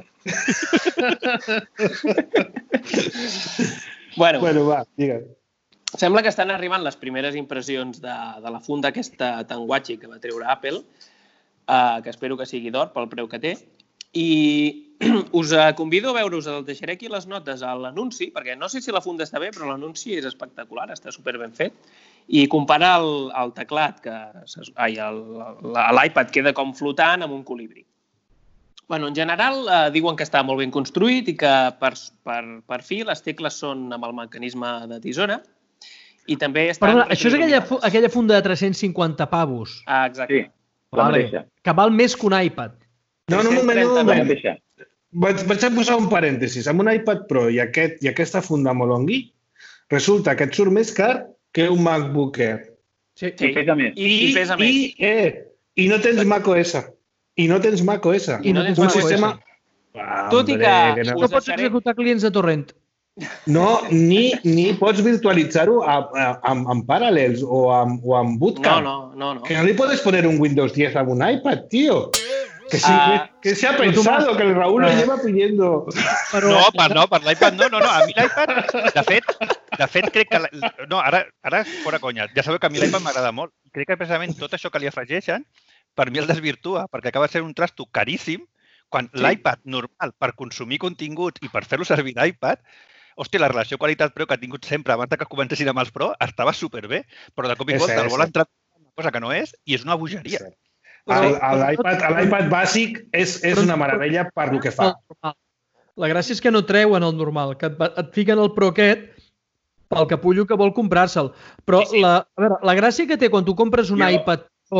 Bueno, Bueno, va, digue'm. sembla que estan arribant les primeres impressions de, de la funda aquesta tan guatxi que va treure Apple, uh, que espero que sigui d'or pel preu que té. I us uh, convido a veure, us el deixaré aquí les notes a l'anunci, perquè no sé si la funda està bé, però l'anunci és espectacular, està super ben fet. I compara el, el teclat, que ai, l'iPad queda com flotant amb un colibri. Bueno, en general, eh, diuen que està molt ben construït i que per, per, per fi les tecles són amb el mecanisme de tisora. I també estan... Perdona, això és aquella, fu- retroil·luminades. aquella funda de tres-cents cinquanta pavos, Ah, exacte. Sí, la Vale. mateixa. que val més que un iPad. No, no, un moment, no, un La moment. mateixa. Vaig, vaig a posar un parèntesis. Amb un iPad Pro i, aquest, i aquesta funda Molongui, resulta que et surt més car que un MacBook Air. Sí. Sí. I pesa més. I, i pesa més. I, eh, I no tens macOS. I no tens macOS. I no tens un macOS. sistema... Ah, Tot i hombre, que no. No us pots deixaré- executar clients de torrent. No, ni, ni pots virtualitzar-ho a- a- amb, amb Parallels o amb, o amb No, Bootcamp. no, no, no. Que no le puedes poner un Windows diez a un iPad, tío. Que, sí, Ah, que, que se ha pero tú pensado, más- que el Raúl lo Ah. lleva pidiendo. Però, No, per, no, per l'iPad no, no, no, a mi l'iPad, de fet, de fet crec que, la- no, ara, ara fora conya, ja sabeu que a mi l'iPad m'agrada molt, crec que precisament tot això que li afegeixen, per mi el desvirtua, perquè acaba sent un trasto caríssim, quan Sí. l'iPad normal per consumir continguts i per fer-lo servir d'iPad, hòstia, la relació qualitat-preu que ha tingut sempre abans que comencessin amb els Pro estava superbé, però de cop i És volta cert, el vol és entrar una cosa que no és i és una bogeria. El- el L'iPad l'iPad bàsic és, és una meravella per lo que fa. el normal. La gràcia és que no treuen el normal, que et, va- et fiquen el Pro aquest pel capullo que vol comprar-se'l. Però Sí, sí. La, a veure, la gràcia que té quan tu compres un Jo- iPad Pro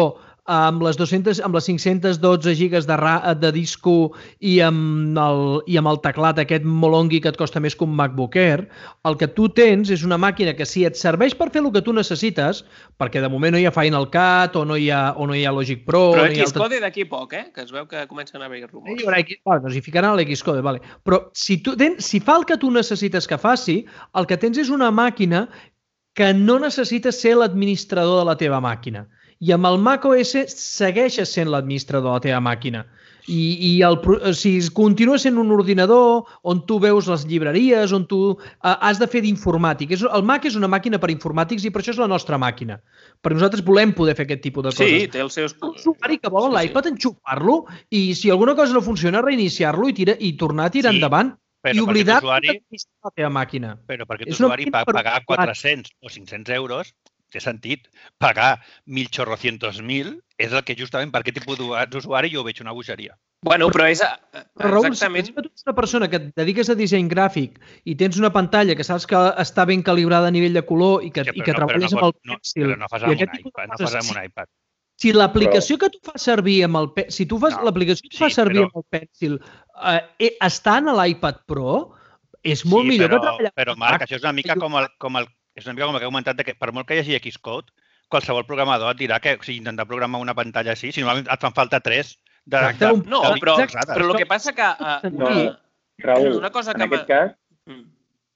amb les, dues-centes, amb les cinc-centes dotze gigas de, ra, de disco i amb, el, i amb el teclat aquest molongui que et costa més que un MacBook Air, el que tu tens és una màquina que si et serveix per fer el que tu necessites, perquè de moment no hi ha Final Cut o no hi ha, o no hi ha Logic Pro... Però no Xcode d'aquí poc, eh? Que es veu que comencen a haver rumors. Hi haurà, ah, doncs hi ficaran l'Xcode, vale. Però si, tu tens, si fa el que tu necessites que faci, el que tens és una màquina que no necessita ser l'administrador de la teva màquina. I amb el macOS segueixes sent l'administrador de la teva màquina. I, i el, si continua sent un ordinador on tu veus les llibreries, on tu uh, has de fer d'informàtic. El Mac és una màquina per informàtics i per això és la nostra màquina. Perquè nosaltres volem poder fer aquest tipus de coses. Sí, té els seus... Un usuari que vol sí, l'iPad sí. enxufar-lo i si alguna cosa no funciona, reiniciar-lo i, tira, i tornar a tirar Sí. endavant. Però I oblidar-te usuari... la teva màquina. Però per aquest És una usuari màquina pa per pagar usuari. quatre-cents o cinc-cents euros té sentit. Pagar mil chorrocientos mil és el que justament per aquest tipus d'usuari jo veig una bogeria. Bueno, però és Però, Raül, exactament... si tu ets una persona que et dediques a disseny gràfic i tens una pantalla que saps que està ben calibrada a nivell de color i que, Sí, i però que no, però treballes no amb el pot- no, pèncil... però no fas i amb aquest un tipus de iPad, no coses, fas amb si- un iPad. Si l'aplicació que tu fas servir amb el pe- si tu fas No, l'aplicació que tu sí, fas servir però- amb el pèncil eh, eh, està en l'iPad Pro, és molt sí, millor però, que treballar... Però, Marc, això és una mica com el, com el, és una mica com el que he comentat, de que per molt que hi hagi Xcode, qualsevol programador et dirà que o sigui, intentar programar una pantalla així, si normalment et fan falta tres de, Exacte, de, un- No, de però, posades. però el que passa que... Uh, No, Sí. Raül, Una cosa en que aquest m'ha- cas, Mm.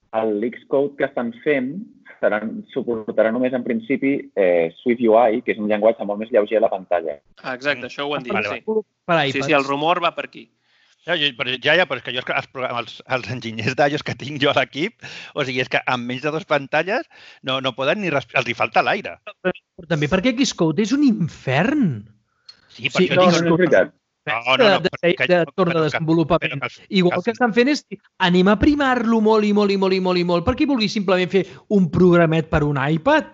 l'Xcode que estan fent seran, suportarà només en principi eh, SwiftUI, que és un llenguatge molt més lleuger a la pantalla. Ah, exacte, això ho han dit, Vale, sí. Per Sí, iPad. sí, el rumor va per aquí. Ja, jo, però, ja, ja, però és que jo és que els, programes- els, els enginyers d'iOS que tinc jo a l'equip, o sigui, és que amb menys de dues pantalles no, no poden ni respirar, els hi falta l'aire. Però també perquè Xcode és un infern. Sí, Sí, per No, això no, no és veritat. No, no, no, de, de, que- de, torn de però que- desenvolupament. però que- Igual que estan fent és anem a primar-lo molt i molt i molt i molt i molt perquè vulgui simplement fer un programet per un iPad.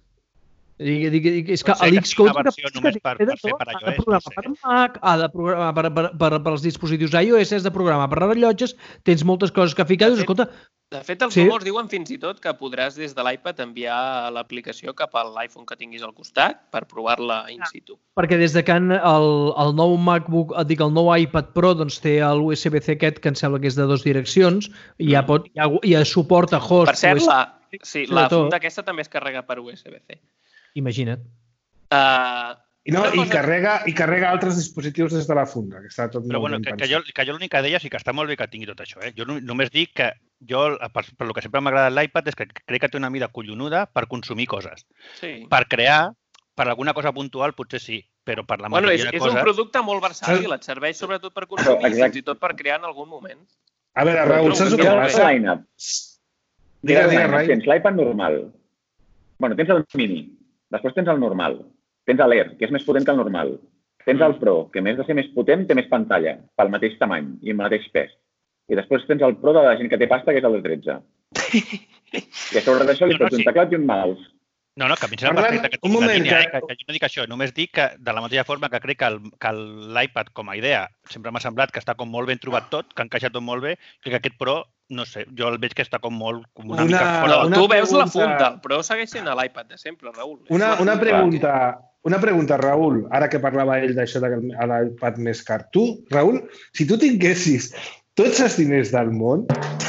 Dic, dic, dic, és que Pot ser que l'Xcode sigui una versió només per- per fer per ha de iOS, programar no sé. per Mac, ha de programar per, per, per, per als dispositius iOS, has de programar per rellotges, tens moltes coses que ficar, dius, De fet- escolta, De fet, els Sí. rumors diuen fins i tot que podràs des de l'iPad enviar l'aplicació cap a l'iPhone que tinguis al costat per provar-la in situ. perquè des de que han el, el nou MacBook, et dic, el nou iPad Pro, doncs té l'U S B C aquest, que em sembla que és de dues direccions, i ja, pot, ja, ja suporta host. Per cert, U S B, la, sí, la sobretot. funda aquesta també es carrega per U S B C. Imagina't. Uh, I, no, una i, cosa- carrega, I carrega altres dispositius des de la funda, que està tot Però molt bueno, ben que, que, pensat. jo, que jo l'únic que deia sí que està molt bé que tingui tot això. Eh? Jo no, només dic que jo, per, per lo que sempre m'ha agradat l'iPad, és que crec que té una mida collonuda per consumir coses. sí. Per crear, per alguna cosa puntual, potser sí, però per la Bueno, és, majoria de és un coses... producte molt versàtil, et serveix sobretot per consumir i exacte. fins i tot per crear en algun moment. A veure, Raül, saps el que Mira passa? el line-up. Digue, Mira el digue, line-up. Rai. Tens l'iPad normal. Bueno, tens el mini. Després tens el normal. Tens l'Air, que és més potent que el normal. Tens el Pro, que a més de ser més potent, té més pantalla, pel mateix tamany i el mateix pes. I després tens el Pro de la gent que té pasta, que és el de tretze. I a sobre d'això li No, no, fots sí. un teclat i un mouse. No, no, que a mi em sembla Parlant- perfecte que un tingui la moment, línia, que- eh? que, que jo no dic això, només dic que de la mateixa forma que crec que el- que l'iPad com a idea sempre m'ha semblat que està com molt ben trobat tot, que encaixa tot molt bé, crec que aquest Pro, no sé, jo el veig que està com molt, com una, Una- mica fora Però del... una tu veus la pregunta- funda, el Pro segueix sent a l'iPad de sempre, Raül. És Una, la una funda. pregunta, una pregunta, Raül, ara que parlava ell d'això de l'iPad més car. Tu, Raül, si tu tinguessis tots els diners del món,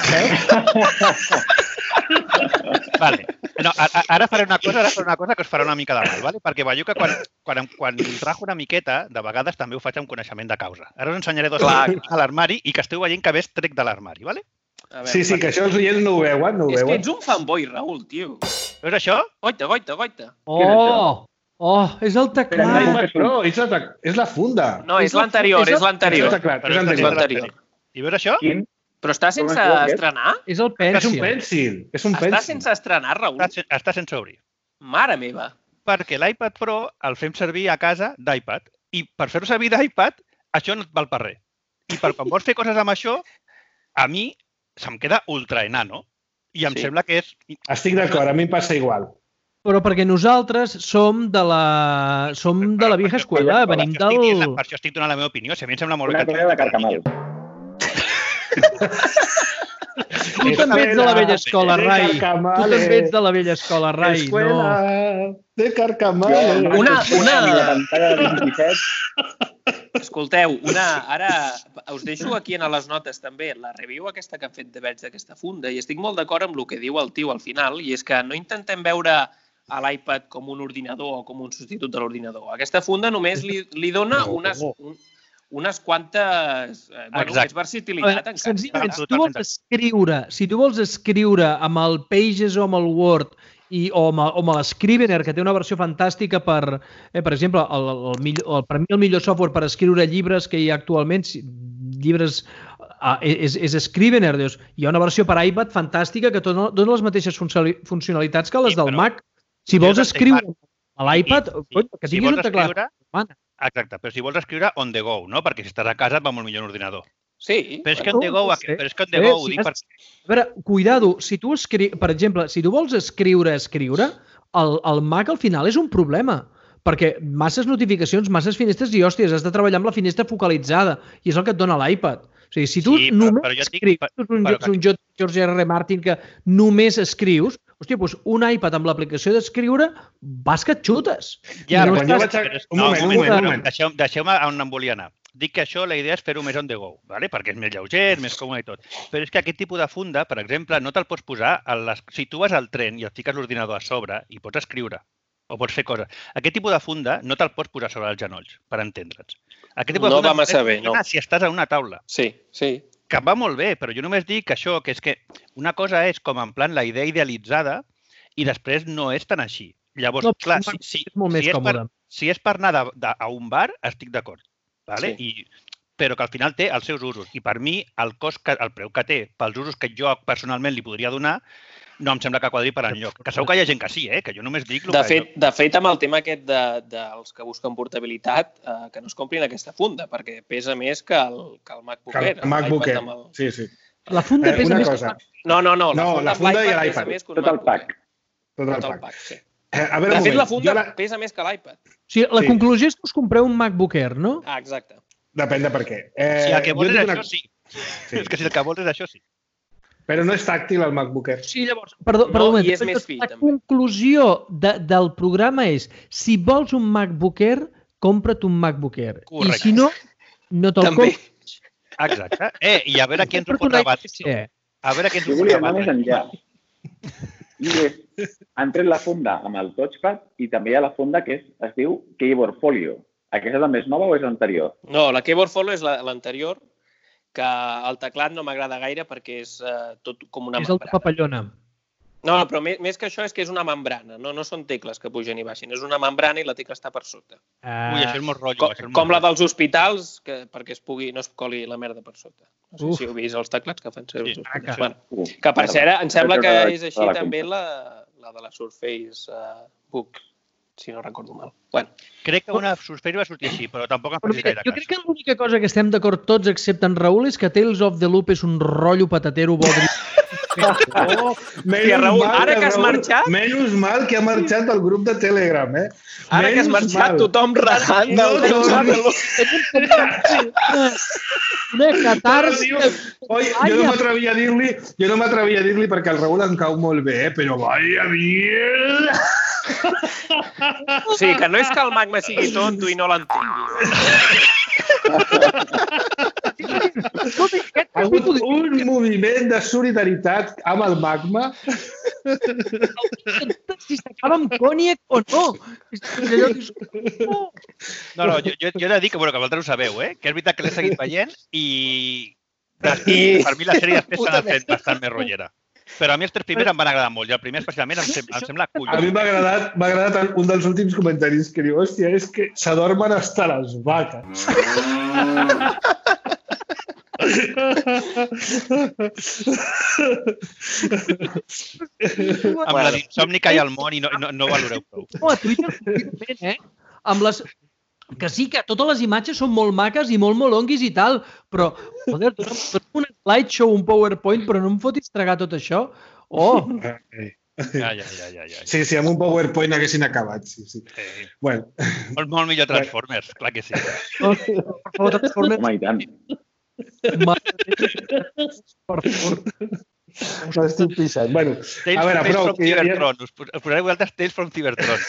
Vale. No, a- a- ara faré una cosa, ara faré una cosa que us farà una mica de mal, vale? Perquè veieu que quan, quan, quan rajo una miqueta, de vegades també ho faig amb coneixement de causa. Ara us ensenyaré dos Clar. a l'armari i que esteu veient que ves trec de l'armari, vale? A veure, sí, sí, que això els oients no ho veuen, no ho És que veuen. ets un fanboy, Raül, tio. Veus això? Goita, goita, goita. Oh! Oh, és el Però teclat. l'iPad Pro, és la, és la funda. No, És és la- l'anterior, és és el- l'anterior. És el teclat, Però és és l'anterior. l'anterior. I veus això? Quin? Però està sense Com es diu aquest? estrenar? És el És un pèncil. pèncil, és un Està pèncil. sense estrenar, Raül? Està, sen- està sense obrir. Mare meva. Perquè l'iPad Pro el fem servir a casa d'iPad. I per fer-ho servir d'iPad, això no et val per res. I per quan vols fer coses amb això, a mi se'm queda ultra enano. I em Sí. sembla que és... Estic d'acord, a mi em passa igual. Però perquè nosaltres som de la, som de la vieja escuela, Per venim això estic dient la- del... Per això estic donant la meva opinió. Si a mi em sembla molt Una bé que... cosa de carcamal. Tu també ets de la vella escola, Rai. Tu també ets de la vella escola, Rai. Escuela de Carcamales. Una, una... La pantalla de vint-i-set. Escolteu, una, ara us deixo aquí en les notes també la review aquesta que han fet de veig d'aquesta funda i estic molt d'acord amb el que diu el tio al final i és que no intentem veure a l'iPad com un ordinador o com un substitut de l'ordinador. Aquesta funda només li, li dona unes, un, unes quantes... Eh, bueno, és versatilitat encara. Senzillament, si tu vols escriure, si tu vols escriure amb el Pages o amb el Word i, o amb, o amb l'Scrivener, que té una versió fantàstica per, eh, per exemple, el, el, el, el, per mi el millor software per escriure llibres que hi ha actualment, llibres, uh, és, és Scrivener. Dius, hi ha una versió per iPad fantàstica que dona les mateixes funcionalitats que les sí, del Mac. Si vols escriure a l'iPad, que tinguis un teclat. Exacte, però si vols escriure on the go, no? Perquè si estàs a casa et va molt millor un ordinador. Sí. Però és que on the go, però és que on the go ho dic per... A veure, cuidado, si tu escrius, per exemple, si tu vols escriure, escriure, el, el Mac al final és un problema, perquè masses notificacions, masses finestres i, hòsties, has de treballar amb la finestra focalitzada i és el que et dona l'iPad. O sigui, si tu sí, només però, però escrius, dic, tu un, però, un George R. R. Martin que només escrius, hòstia, doncs un iPad amb l'aplicació d'escriure vas que et xutes. Ja, no quan estàs... jo vaig... A... Un moment, un moment, un moment. Deixeu-me deixeu on em volia anar. Dic que això, la idea és fer-ho més on the go, ¿vale? Perquè és més lleuger, més còmode i tot. Però és que aquest tipus de funda, per exemple, no te'l pots posar... A les... Si tu vas al tren i et fiques l'ordinador a sobre i pots escriure o pots fer coses, aquest tipus de funda no te'l pots posar sobre els genolls, per entendre'ns. Aquest tipus no de funda va massa bé, no. Si estàs a una taula. Sí, sí. Que va molt bé, però jo només dic això, que és que una cosa és com en plan la idea idealitzada i després no és tan així. Llavors, no, clar, si, si, és molt més si, és per, si és per anar de, de, a un bar, estic d'acord. Vale? Sí. I, però que al final té els seus usos. I per mi, el cost que, el preu que té pels usos que jo personalment li podria donar, no em sembla que quadri per enlloc. Que segur que hi ha gent que sí, eh? Que jo només dic... De que fet, jo... de fet, amb el tema aquest dels de, de que busquen portabilitat, eh, que no es comprin aquesta funda, perquè pesa més que el, que el MacBook Air. El MacBook Air, el... sí, sí. La funda eh, pesa més cosa. que... No, no, no. La no, funda, la funda i l'iPad. Tot el pack. Tot el Tot pack. el pack, sí. Eh, a veure, de fet, moment. la funda la... pesa més que l'iPad. O sigui, la sí. conclusió és que us compreu un MacBook Air, no? Ah, exacte. Depèn de per què. Eh, si el que vols és una... això, sí. sí. És que si el que vols és això, sí. Però no és tàctil el MacBook Air. Sí, llavors, perdó, no, perdó un moment. I és més fi, la també. conclusió de, del programa és, si vols un MacBook Air, compra't un MacBook Air. Correcte. I si no, no te'l compres. Exacte. Eh, i a veure qui ens ho pot rebatre. A veure qui ens ho pot rebatre. Jo volia anar més enllà. I és, han tret la funda amb el touchpad i també hi ha la funda que és, es diu Keyboard Folio. Aquesta també és nova o és l'anterior? No, la Keyboard Folio és l'anterior, que el teclat no m'agrada gaire perquè és uh, tot com una és membrana. És el papallona. No, no, però més, més que això és que és una membrana, no, no són tecles que pugen i baixen, és una membrana i la tecla està per sota. Uh... Ui, això és molt rotllo. Com, és molt com la rotllo. dels hospitals, que, perquè es pugui, no es coli la merda per sota. No sé Uf. si heu vist els teclats que fan servir els Sí. hospitals. Ah, bueno, que per cert, em sembla que és així també la, la de la Surface uh, Book, si no recordo mal. Bueno. Crec que una Surface va sortir així, però tampoc em Però faci mira, gaire jo cas. crec que l'única cosa que estem d'acord tots, excepte en Raül, és que Tales of the Loop és un rotllo patatero bodri. Oh, Hòstia, Raül, ara que has Raül, marxat... Menys mal que ha marxat del grup de Telegram, eh? Ara menys que has marxat, mal. tothom rajant del No, Tales no, of the no. Loop. Una catarsi. Oi, jo no m'atrevia a dir-li, jo no m'atrevia a dir-li perquè el Raül em cau molt bé, eh? Però vaya mierda! Sí, que no és que el magma sigui tonto i no l'entengui. Ha hagut un moviment de solidaritat amb el magma. Si s'acaba amb còniac o no. No, no, jo, jo, jo he de dir que, bueno, que vosaltres ho sabeu, eh? Que és veritat que l'he seguit veient i... I... Per mi la sèrie després s'ha fet bastant més rotllera. Però a mi els tres primers em van agradar molt i el primer especialment em, sem em sembla collons. A mi m'ha agradat, m'ha agradat un dels últims comentaris que diu, hòstia, és que s'adormen hasta les vaques. Amb la d'insomni que hi ha al món i no, no, no valoreu prou. No, a Twitter, eh? Amb les... Que sí, que totes les imatges són molt maques i molt molonguis i tal, però, joder, tu no un slideshow, un PowerPoint, però no em fotis tragar tot això. Oh! Ja, ja, ja, ja, ja. Sí, sí, amb un PowerPoint haguessin acabat, sí, sí. sí. Bueno. Molt, molt millor Transformers, clar que sí. Oh, per favor, Transformers. Home, i tant. Per favor. M'estic pixant. Bueno, Tales, a veure, Tales prou. from Cybertron. Us, us posareu vosaltres Tales from Cybertron.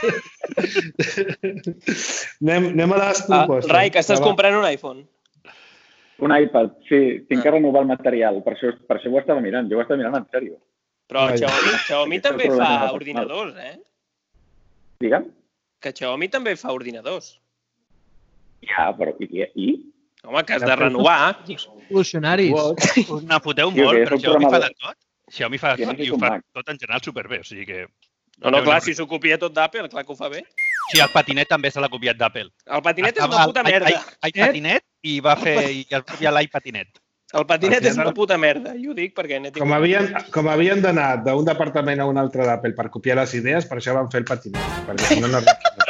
anem, anem a les Ah, propostes. Rai, que estàs comprant un iPhone. Un iPad, sí. Tinc que renovar el material. Per això, per això ho estava mirant. Jo ho estava mirant en sèrio. Però Vaja. Xiaomi, Xiaomi Aquest és el també fa problema personal. ordinadors, eh? Digue'm? Que Xiaomi també fa ordinadors. Ja, però i? i? Home, que has de renovar. Evolucionaris. Us ne foteu Tio, molt, que és però un Xiaomi fa programador. de tot. Xiaomi fa de Jo no tot i soc ho un fa mag. tot en general superbé. O sigui que... No, no, clar, si s'ho copia tot d'Apple, clar que ho fa bé. Sí, el patinet també se l'ha copiat d'Apple. El patinet és Estava una puta al i- merda. i- iPatinet i va fer i es copiar l'iPatinet. El patinet és una puta merda. I ho dic perquè n'he Com tingut... havien, com havien d'anar d'un departament a un altre d'Apple per copiar les idees, per això van fer el patinet. Perquè si no, no...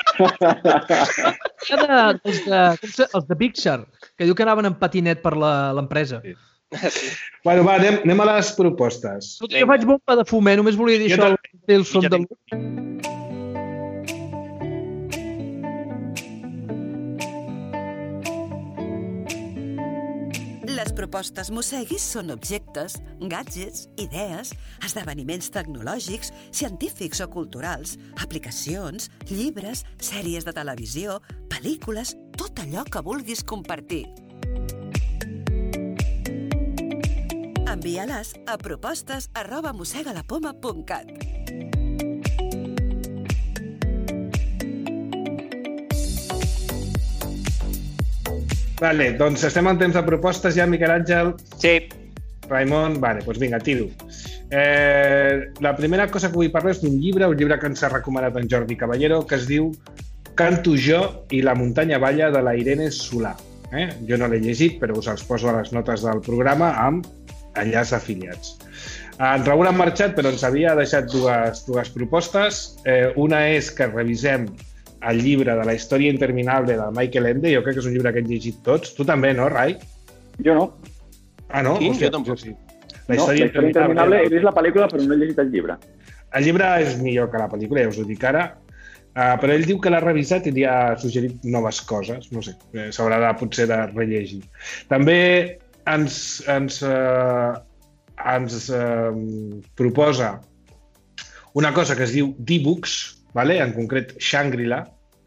Cada, els, de, com se, els de Pixar, que diu que anaven en patinet per la- l'empresa. Sí. Bueno, va, anem, anem a les propostes. Tot i que faig bomba de fum, eh? Només volia dir Jo això. Tales from Ja the... tinc. Les propostes Mosseguis són objectes, gadgets, idees, esdeveniments tecnològics, científics o culturals, aplicacions, llibres, sèries de televisió, pel·lícules, tot allò que vulguis compartir. Envia-les a propostes arroba mossegalapoma punt cat. Vale, doncs estem en temps de propostes ja, Miquel Àngel. Sí. Raimon, vale, doncs vinga, tiro. Eh, la primera cosa que vull parlar és d'un llibre, un llibre que ens ha recomanat en Jordi Caballero, que es diu Canto jo i la muntanya balla, de la Irene Solà. Eh? Jo no l'he llegit, però us els poso a les notes del programa amb enllaç afiliats. En Raül ha marxat, però ens havia deixat dues, dues propostes. Eh, una és que revisem el llibre de la història interminable de Michael Ende. Jo crec que és un llibre que hem llegit tots. Tu també, no, Rai? Jo no. Ah, no? Sí, Hòstia, jo tampoc. sí. La història, no, la història interminable, he vist la pel·lícula, però no he llegit el llibre. El llibre és millor que la pel·lícula, ja us ho dic ara. Uh, però ell diu que l'ha revisat i li ha suggerit noves coses. No sé, eh, s'haurà de, potser de rellegir. També ens, ens, uh, ens uh, proposa una cosa que es diu D-Books, vale? En concret Shangri-La,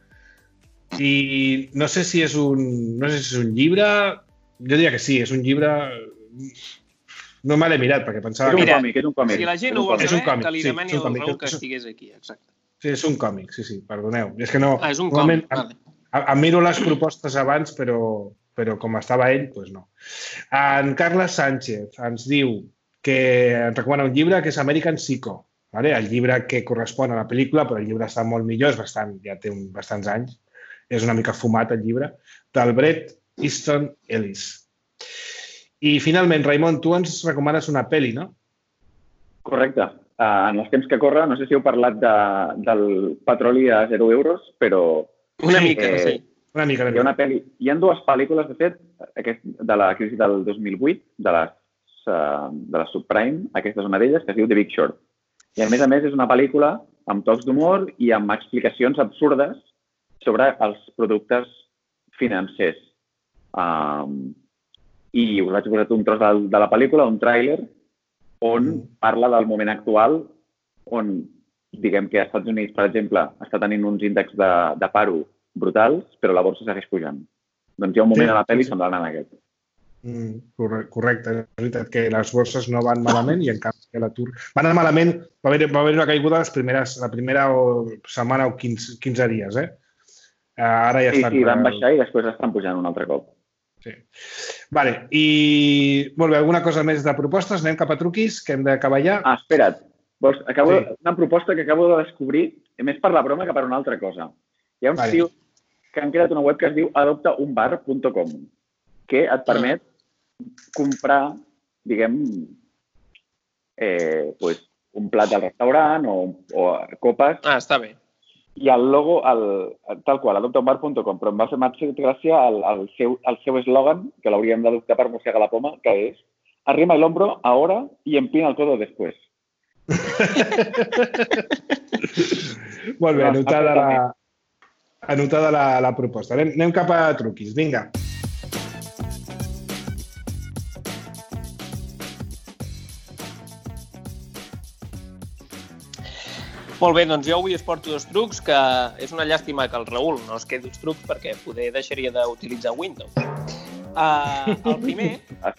i no sé si és un, no sé si és un llibre, jo diria que sí, és un llibre... No me l'he mirat, perquè pensava... És un Mira, còmic, és un còmic. Si la gent És ho un vol còmic. És un saber, còmic, que li sí, demani és un al còmic. Raül que estigués aquí, exacte. Sí, és un còmic, sí, sí, perdoneu. És que no... Ah, és un normalment còmic, vale. em, em miro les propostes abans, però, però com estava ell, doncs no. En Carles Sánchez ens diu que ens recomana un llibre que és American Psycho, vale? El llibre que correspon a la pel·lícula, però el llibre està molt millor, és bastant, ja té un, bastants anys, és una mica fumat el llibre, del Bret Easton Ellis. I finalment, Raimon, tu ens recomanes una pel·li, no? Correcte. Uh, en els temps que corre, no sé si heu parlat de, del petroli a zero euros, però... Una Sí, mica, eh, sí. Una mica, una Hi ha una mica. pel·li... Hi ha dues pel·lícules, de fet, aquest, de la crisi del dos mil vuit, de les, uh, de les subprime, aquesta és una d'elles, que es diu The Big Short. I, a més a més, és una pel·lícula amb tocs d'humor i amb explicacions absurdes sobre els productes financers. Um, I us vaig posar un tros de, de la pel·lícula, un tràiler, on parla del moment actual, on, diguem que als Estats Units, per exemple, està tenint uns índexs de, de paro brutals, però la borsa segueix pujant. Doncs hi ha un moment Sí, a la pel·li sí. semblant a aquest. Mm, corre- correcte, és veritat que les borses no van malament i en canvi l'atur... Va anar malament, va haver, va haver una caiguda les primeres, la primera o, setmana o quinze, quinze dies, eh? Uh, ara ja Sí, estan... sí, van baixar i després estan pujant un altre cop. Sí. Vale, i molt bé, alguna cosa més de propostes? Anem cap a truquis, que hem d'acabar ja. Ah, espera't. Vols, acabo, Sí. sí. Una proposta que acabo de descobrir, més per la broma que per una altra cosa. Hi ha uns Vale. tios que han creat una web que es diu adopta un bar punt com, que et permet comprar, diguem, eh, pues, un plat del restaurant o, o copes. Ah, està bé. I el logo, el, tal qual, adopta un bar punt com, però em va fer massa gràcia el, el seu el seu eslògan, que l'hauríem d'adoptar per Mossega la Poma, que és arrima el hombro ahora y empina el codo después. Molt bé, anotada la, anotada la, la proposta. Anem, anem cap a truquis, vinga. Molt bé, doncs jo avui us porto dos trucs que és una llàstima que el Raül no es quedi els trucs perquè poder deixaria d'utilitzar Windows. Uh, el primer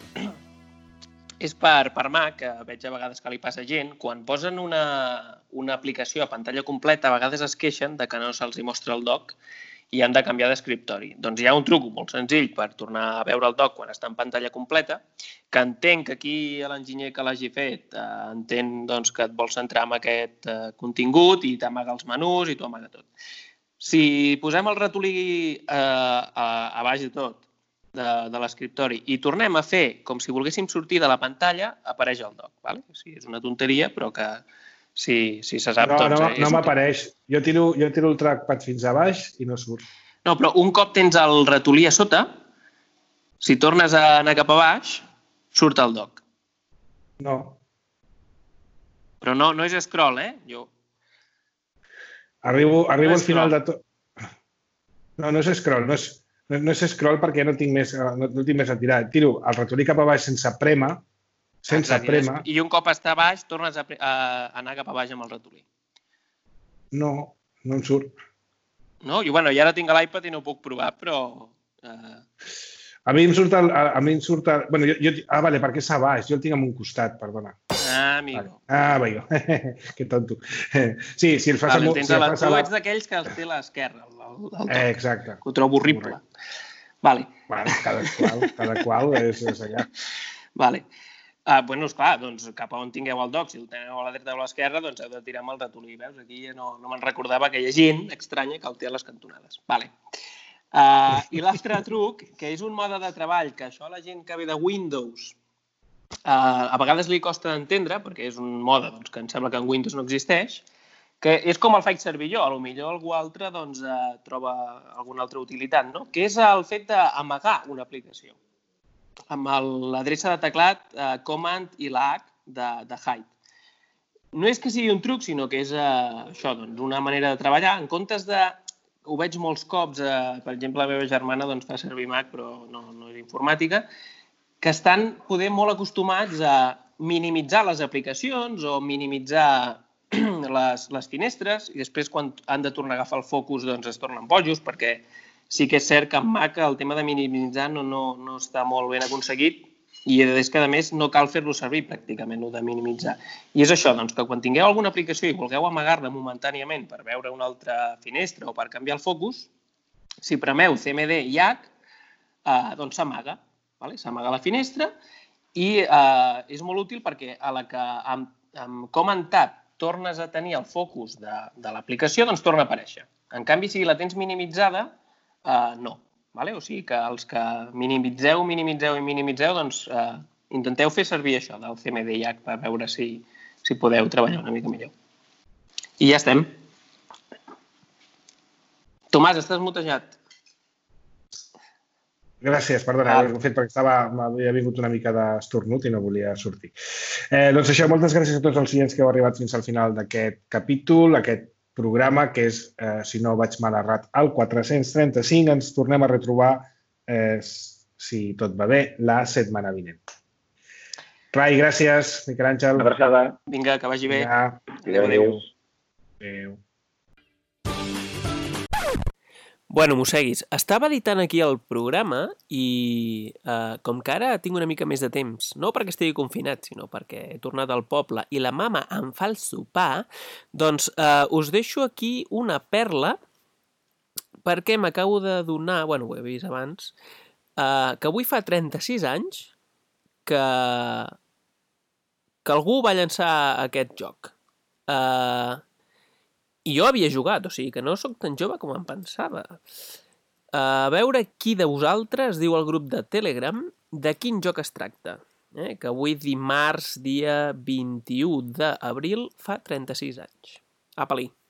és per, per Mac, que veig a vegades que li passa gent. Quan posen una, una aplicació a pantalla completa, a vegades es queixen de que no se'ls hi mostra el dock i han de canviar d'escriptori. Doncs hi ha un truc molt senzill per tornar a veure el dock quan està en pantalla completa, que entenc que aquí l'enginyer que l'hagi fet eh, entén doncs, que et vols centrar en aquest eh, contingut i t'amaga els menús i t'ho amaga tot. Si posem el ratolí eh, a, a baix de tot, de, de l'escriptori, i tornem a fer com si volguéssim sortir de la pantalla, apareix el dock. Vale? O sigui, és una tonteria, però que si, si se sap no, tots... No, eh, no m'apareix. Jo tiro, jo tiro el trackpad fins a baix i no surt. No, però un cop tens el ratolí a sota, si tornes a anar cap a baix, surt el dock. No. Però no, no és scroll, eh? Jo... Arribo, arribo no al final de tot... No, no és scroll, no és, no, no és scroll perquè no tinc més, no, no tinc més a tirar. Tiro el ratolí cap a baix sense prema, sense Exacte, prema... I un cop està a baix, tornes a, a anar cap a baix amb el ratolí. No, no em surt. No? Jo, bueno, ja ara tinc l'iPad i no ho puc provar, però... Eh... A mi em surt el... A, a mi em surt el bueno, jo, jo, ah, vale, perquè és a baix. Jo el tinc en un costat, perdona. Ah, amigo. Vale. Ah, vaig. Que tonto. Sí, si el fas... Vale, amb, tens si la, fas tu la... ets d'aquells que els té a l'esquerra, el, el, el eh, exacte. Que ho trobo horrible. Correcte. Vale. Bueno, cada qual, cada qual és, és allà. Vale. Uh, bueno, esclar, doncs cap a on tingueu el dock, si el teniu a la dreta o a l'esquerra, doncs heu de tirar amb el ratolí. Veus? Aquí ja no, no me'n recordava que hi ha gent estranya que el té a les cantonades. Vale. Uh, I l'altre truc, que és un mode de treball, que això a la gent que ve de Windows uh, a vegades li costa d'entendre, perquè és un mode doncs, que em sembla que en Windows no existeix, que és com el faig servir jo, a lo millor algú altre doncs, uh, troba alguna altra utilitat, no? Que és el fet d'amagar una aplicació amb l'adreça de teclat eh, Command i la H de, de Hide. No és que sigui un truc, sinó que és eh, això, doncs, una manera de treballar. En comptes de... Ho veig molts cops, eh, per exemple, la meva germana doncs, fa servir Mac, però no, no és informàtica, que estan poder molt acostumats a minimitzar les aplicacions o minimitzar les, les finestres i després quan han de tornar a agafar el focus doncs es tornen bojos perquè sí que és cert que en Mac el tema de minimitzar no, no, no està molt ben aconseguit i és que, a més, no cal fer-lo servir pràcticament, el de minimitzar. I és això, doncs, que quan tingueu alguna aplicació i vulgueu amagar-la momentàniament per veure una altra finestra o per canviar el focus, si premeu C M D i H, eh, doncs s'amaga. Vale? S'amaga la finestra i eh, és molt útil perquè a la que amb, amb Command Tab tornes a tenir el focus de, de l'aplicació, doncs torna a aparèixer. En canvi, si la tens minimitzada, Uh, no. Vale? O sigui que els que minimitzeu, minimitzeu i minimitzeu, doncs uh, intenteu fer servir això del C M D I H per veure si, si podeu treballar una mica millor. I ja estem. Tomàs, estàs mutejat. Gràcies, perdona, ah. ho he fet perquè estava, m'havia vingut una mica d'estornut i no volia sortir. Eh, doncs això, moltes gràcies a tots els clients que heu arribat fins al final d'aquest capítol, aquest programa que és, eh, si no vaig mal errat, el quatre-cents trenta-cinc. Ens tornem a retrobar, eh, si tot va bé, la setmana vinent. Rai, gràcies, Miquel Àngel. Una abraçada. Vinga, que vagi bé. Vinga. Adéu, adéu. Adéu. Bueno, Mosseguis, estava editant aquí el programa i eh, com que ara tinc una mica més de temps, no perquè estigui confinat, sinó perquè he tornat al poble i la mama em fa el sopar, doncs eh, us deixo aquí una perla perquè m'acabo de donar, bueno, ho he vist abans, eh, que avui fa trenta-sis anys que, que algú va llançar aquest joc. Eh... I jo havia jugat, o sigui que no sóc tan jove com em pensava. A veure qui de vosaltres diu al grup de Telegram de quin joc es tracta. Eh? Que avui dimarts, dia vint-i-u d'abril, fa trenta-sis anys. Apa-li!